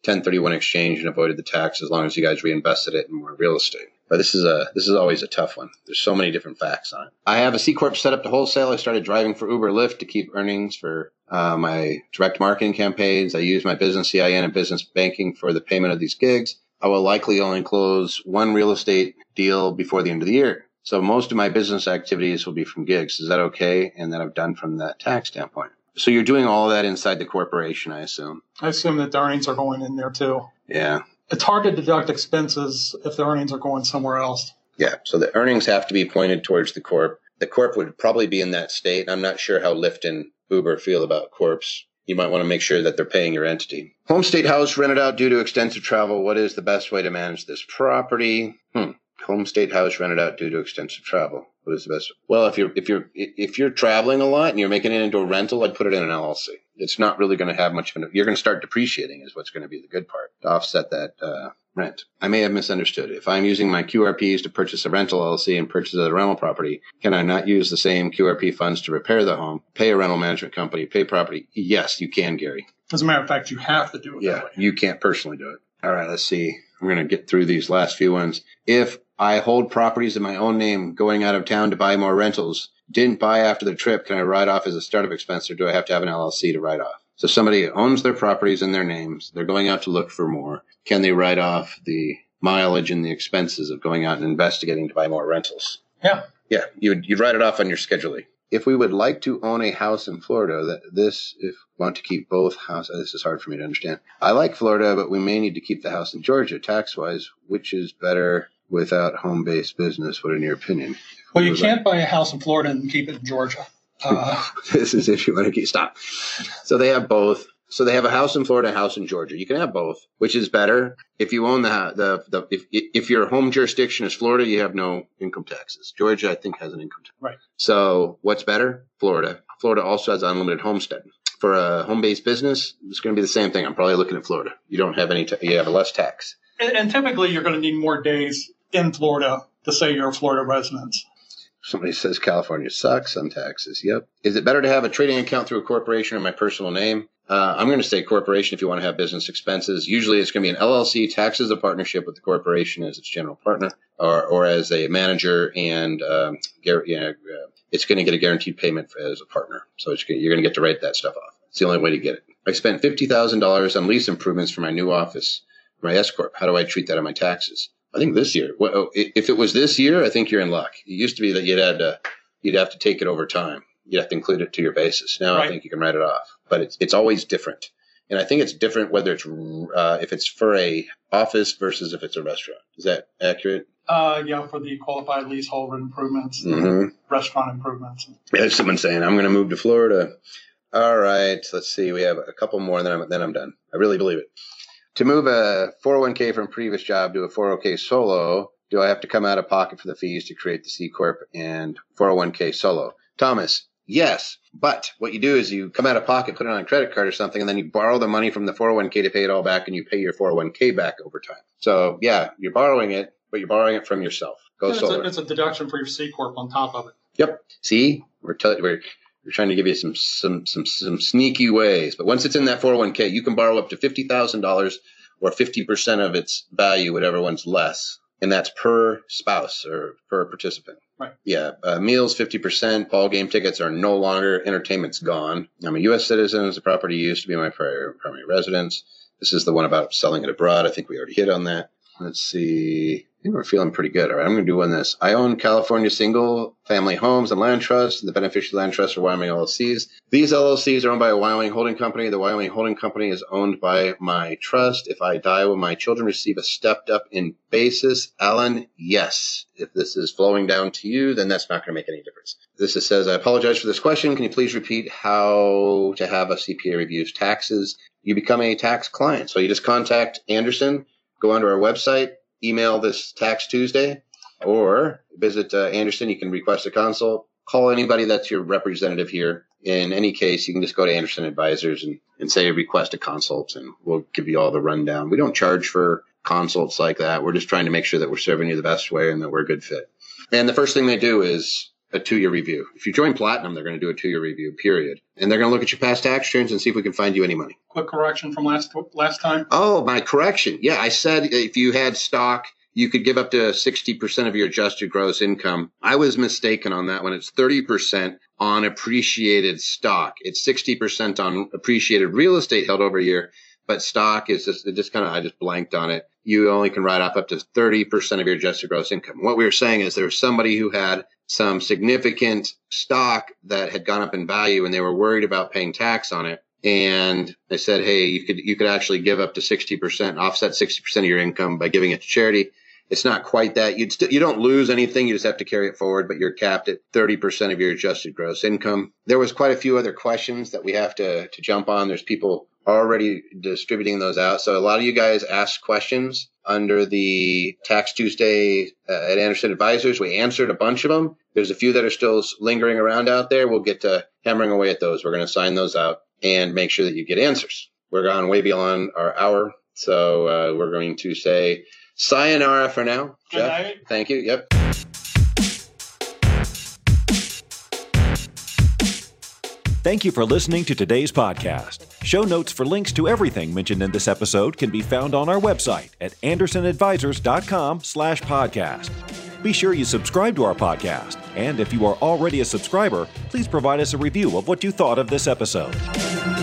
Speaker 2: ten thirty-one exchange and avoided the tax as long as you guys reinvested it in more real estate. But this is a this is always a tough one. There's so many different facts on it. I have a C Corp set up to wholesale. I started driving for Uber Lyft to keep earnings for uh, my direct marketing campaigns. I use my business C I N and business banking for the payment of these gigs. I will likely only close one real estate deal before the end of the year. So most of my business activities will be from gigs. Is that okay? And that I've done from that tax standpoint. So you're doing all of that inside the corporation, I assume.
Speaker 3: I assume that the earnings are going in there too.
Speaker 2: Yeah.
Speaker 3: It's hard to deduct expenses if the earnings are going somewhere else.
Speaker 2: Yeah. So the earnings have to be pointed towards the corp. The corp would probably be in that state. I'm not sure how Lyft and Uber feel about corps. You might want to make sure that they're paying your entity. Home state house rented out due to extensive travel. What is the best way to manage this property? Hmm. Home state house rented out due to extensive travel. What is the best? Well, if you're if you're if you're traveling a lot and you're making it into a rental, I'd put it in an L L C. It's not really going to have much of an. You're going to start depreciating, is what's going to be the good part to offset that uh, rent. I may have misunderstood. If I'm using my Q R Ps to purchase a rental L L C and purchase a rental property, can I not use the same Q R P funds to repair the home, pay a rental management company, pay property? Yes, you can, Gary.
Speaker 3: As a matter of fact, you have to do it
Speaker 2: Yeah,
Speaker 3: that way.
Speaker 2: You can't personally do it. All right, let's see. I'm going to get through these last few ones. If I hold properties in my own name going out of town to buy more rentals, didn't buy after the trip, can I write off as a startup expense or do I have to have an L L C to write off? So somebody owns their properties in their names. They're going out to look for more. Can they write off the mileage and the expenses of going out and investigating to buy more rentals?
Speaker 3: Yeah.
Speaker 2: Yeah, you'd, you'd write it off on your Schedule E. If we would like to own a house in Florida, that this, if we want to keep both houses, this is hard for me to understand. I like Florida, but we may need to keep the house in Georgia tax-wise. Which is better without home-based business? What in your opinion?
Speaker 3: Well, you can't buy a house in Florida and keep it in Georgia. Uh,
Speaker 2: This is if you want to keep, stop. So they have both. So they have a house in Florida, a house in Georgia. You can have both. Which is better? If you own the the the if if your home jurisdiction is Florida, you have no income taxes. Georgia, I think, has an income tax.
Speaker 3: right.
Speaker 2: So what's better? Florida. Florida also has unlimited homestead. For a home-based business, it's going to be the same thing. I'm probably looking at Florida. You don't have any. Ta- you have less tax.
Speaker 3: And, and typically, you're going to need more days in Florida to say you're a Florida resident.
Speaker 2: Somebody says California sucks on taxes. Yep. Is it better to have a trading account through a corporation or my personal name? Uh, I'm going to say corporation if you want to have business expenses. Usually it's going to be an L L C, taxed as a partnership with the corporation as its general partner or, or as a manager, and um, you know, uh, it's going to get a guaranteed payment as a partner. So it's, you're going to get to write that stuff off. It's the only way to get it. I spent fifty thousand dollars on lease improvements for my new office, my S Corp. How do I treat that on my taxes? I think this year. Well, if it was this year, I think you're in luck. It used to be that you'd had to, you'd have to take it over time. You'd have to include it to your basis. Now
Speaker 3: Right.
Speaker 2: I think you can write it off, but it's it's always different. And I think it's different whether it's uh, if it's for a office versus if it's a restaurant. Is that accurate?
Speaker 3: Uh, yeah, for the qualified leasehold improvements,
Speaker 2: Mm-hmm.
Speaker 3: restaurant improvements.
Speaker 2: There's someone saying, I'm going to move to Florida. All right. Let's see. We have a couple more, and then I'm, then I'm done. I really believe it. To move a four oh one k from previous job to a four oh one k solo, do I have to come out of pocket for the fees to create the C Corp and four oh one k solo? Thomas, yes. But what you do is you come out of pocket, put it on a credit card or something, and then you borrow the money from the four oh one k to pay it all back, and you pay your four oh one k back over time. So, yeah, you're borrowing it, but you're borrowing it from yourself. Go
Speaker 3: It's
Speaker 2: solo.
Speaker 3: a, it's a deduction for your C Corp on top of it.
Speaker 2: Yep. See, we're, t- we're we're trying to give you some some some some sneaky ways. But once it's in that four oh one k, you can borrow up to fifty thousand dollars or fifty percent of its value, whatever one's less, and that's per spouse or per participant.
Speaker 3: Right.
Speaker 2: Yeah. Uh, meals fifty percent. Ball game tickets are no longer. Entertainment's gone. I'm a U S citizen. The property used to be my primary, primary residence. This is the one about selling it abroad. I think we already hit on that. Let's see. I think we're feeling pretty good. All right, I'm going to do one this. I own California single family homes and land trusts. The beneficial land trusts are Wyoming L L Cs. These L L Cs are owned by a Wyoming holding company. The Wyoming holding company is owned by my trust. If I die, will my children receive a stepped up in basis? Alan, yes. If this is flowing down to you, then that's not going to make any difference. This is, says, I apologize for this question. Can you please repeat how to have a C P A reviews taxes? You become a tax client. So you just contact Anderson, go onto our website, email this Tax Tuesday, or visit uh, Anderson. You can request a consult. Call anybody that's your representative here. In any case, you can just go to Anderson Advisors and, and say request a consult, and we'll give you all the rundown. We don't charge for consults like that. We're just trying to make sure that we're serving you the best way and that we're a good fit. And the first thing they do is a two-year review. If you join Platinum, they're going to do a two-year review, period. And they're going to look at your past tax returns and see if we can find you any money.
Speaker 3: Quick correction from last last time.
Speaker 2: Oh, my correction. Yeah, I said if you had stock, you could give up to sixty percent of your adjusted gross income. I was mistaken on that one. It's thirty percent on appreciated stock. It's sixty percent on appreciated real estate held over a year. But stock is just, it just kind of, I just blanked on it. You only can write off up to thirty percent of your adjusted gross income. What we were saying is there was somebody who had some significant stock that had gone up in value and they were worried about paying tax on it. And they said, hey, you could, you could actually give up to sixty percent, offset sixty percent of your income by giving it to charity. It's not quite that. You'd st- you don't lose anything. You just have to carry it forward, but you're capped at thirty percent of your adjusted gross income. There was quite a few other questions that we have to, to jump on. There's people already distributing those out. So a lot of you guys asked questions under the Tax Tuesday uh, at Anderson Advisors. We answered a bunch of them. There's a few that are still lingering around out there. We'll get to hammering away at those. We're going to sign those out and make sure that you get answers. We're gone way beyond our hour. So uh, we're going to say sayonara for now.
Speaker 3: Good
Speaker 2: Jeff,
Speaker 3: night.
Speaker 2: thank you. Yep.
Speaker 1: Thank you for listening to today's podcast. Show notes for links to everything mentioned in this episode can be found on our website at andersonadvisors.com slash podcast. Be sure you subscribe to our podcast. And if you are already a subscriber, please provide us a review of what you thought of this episode.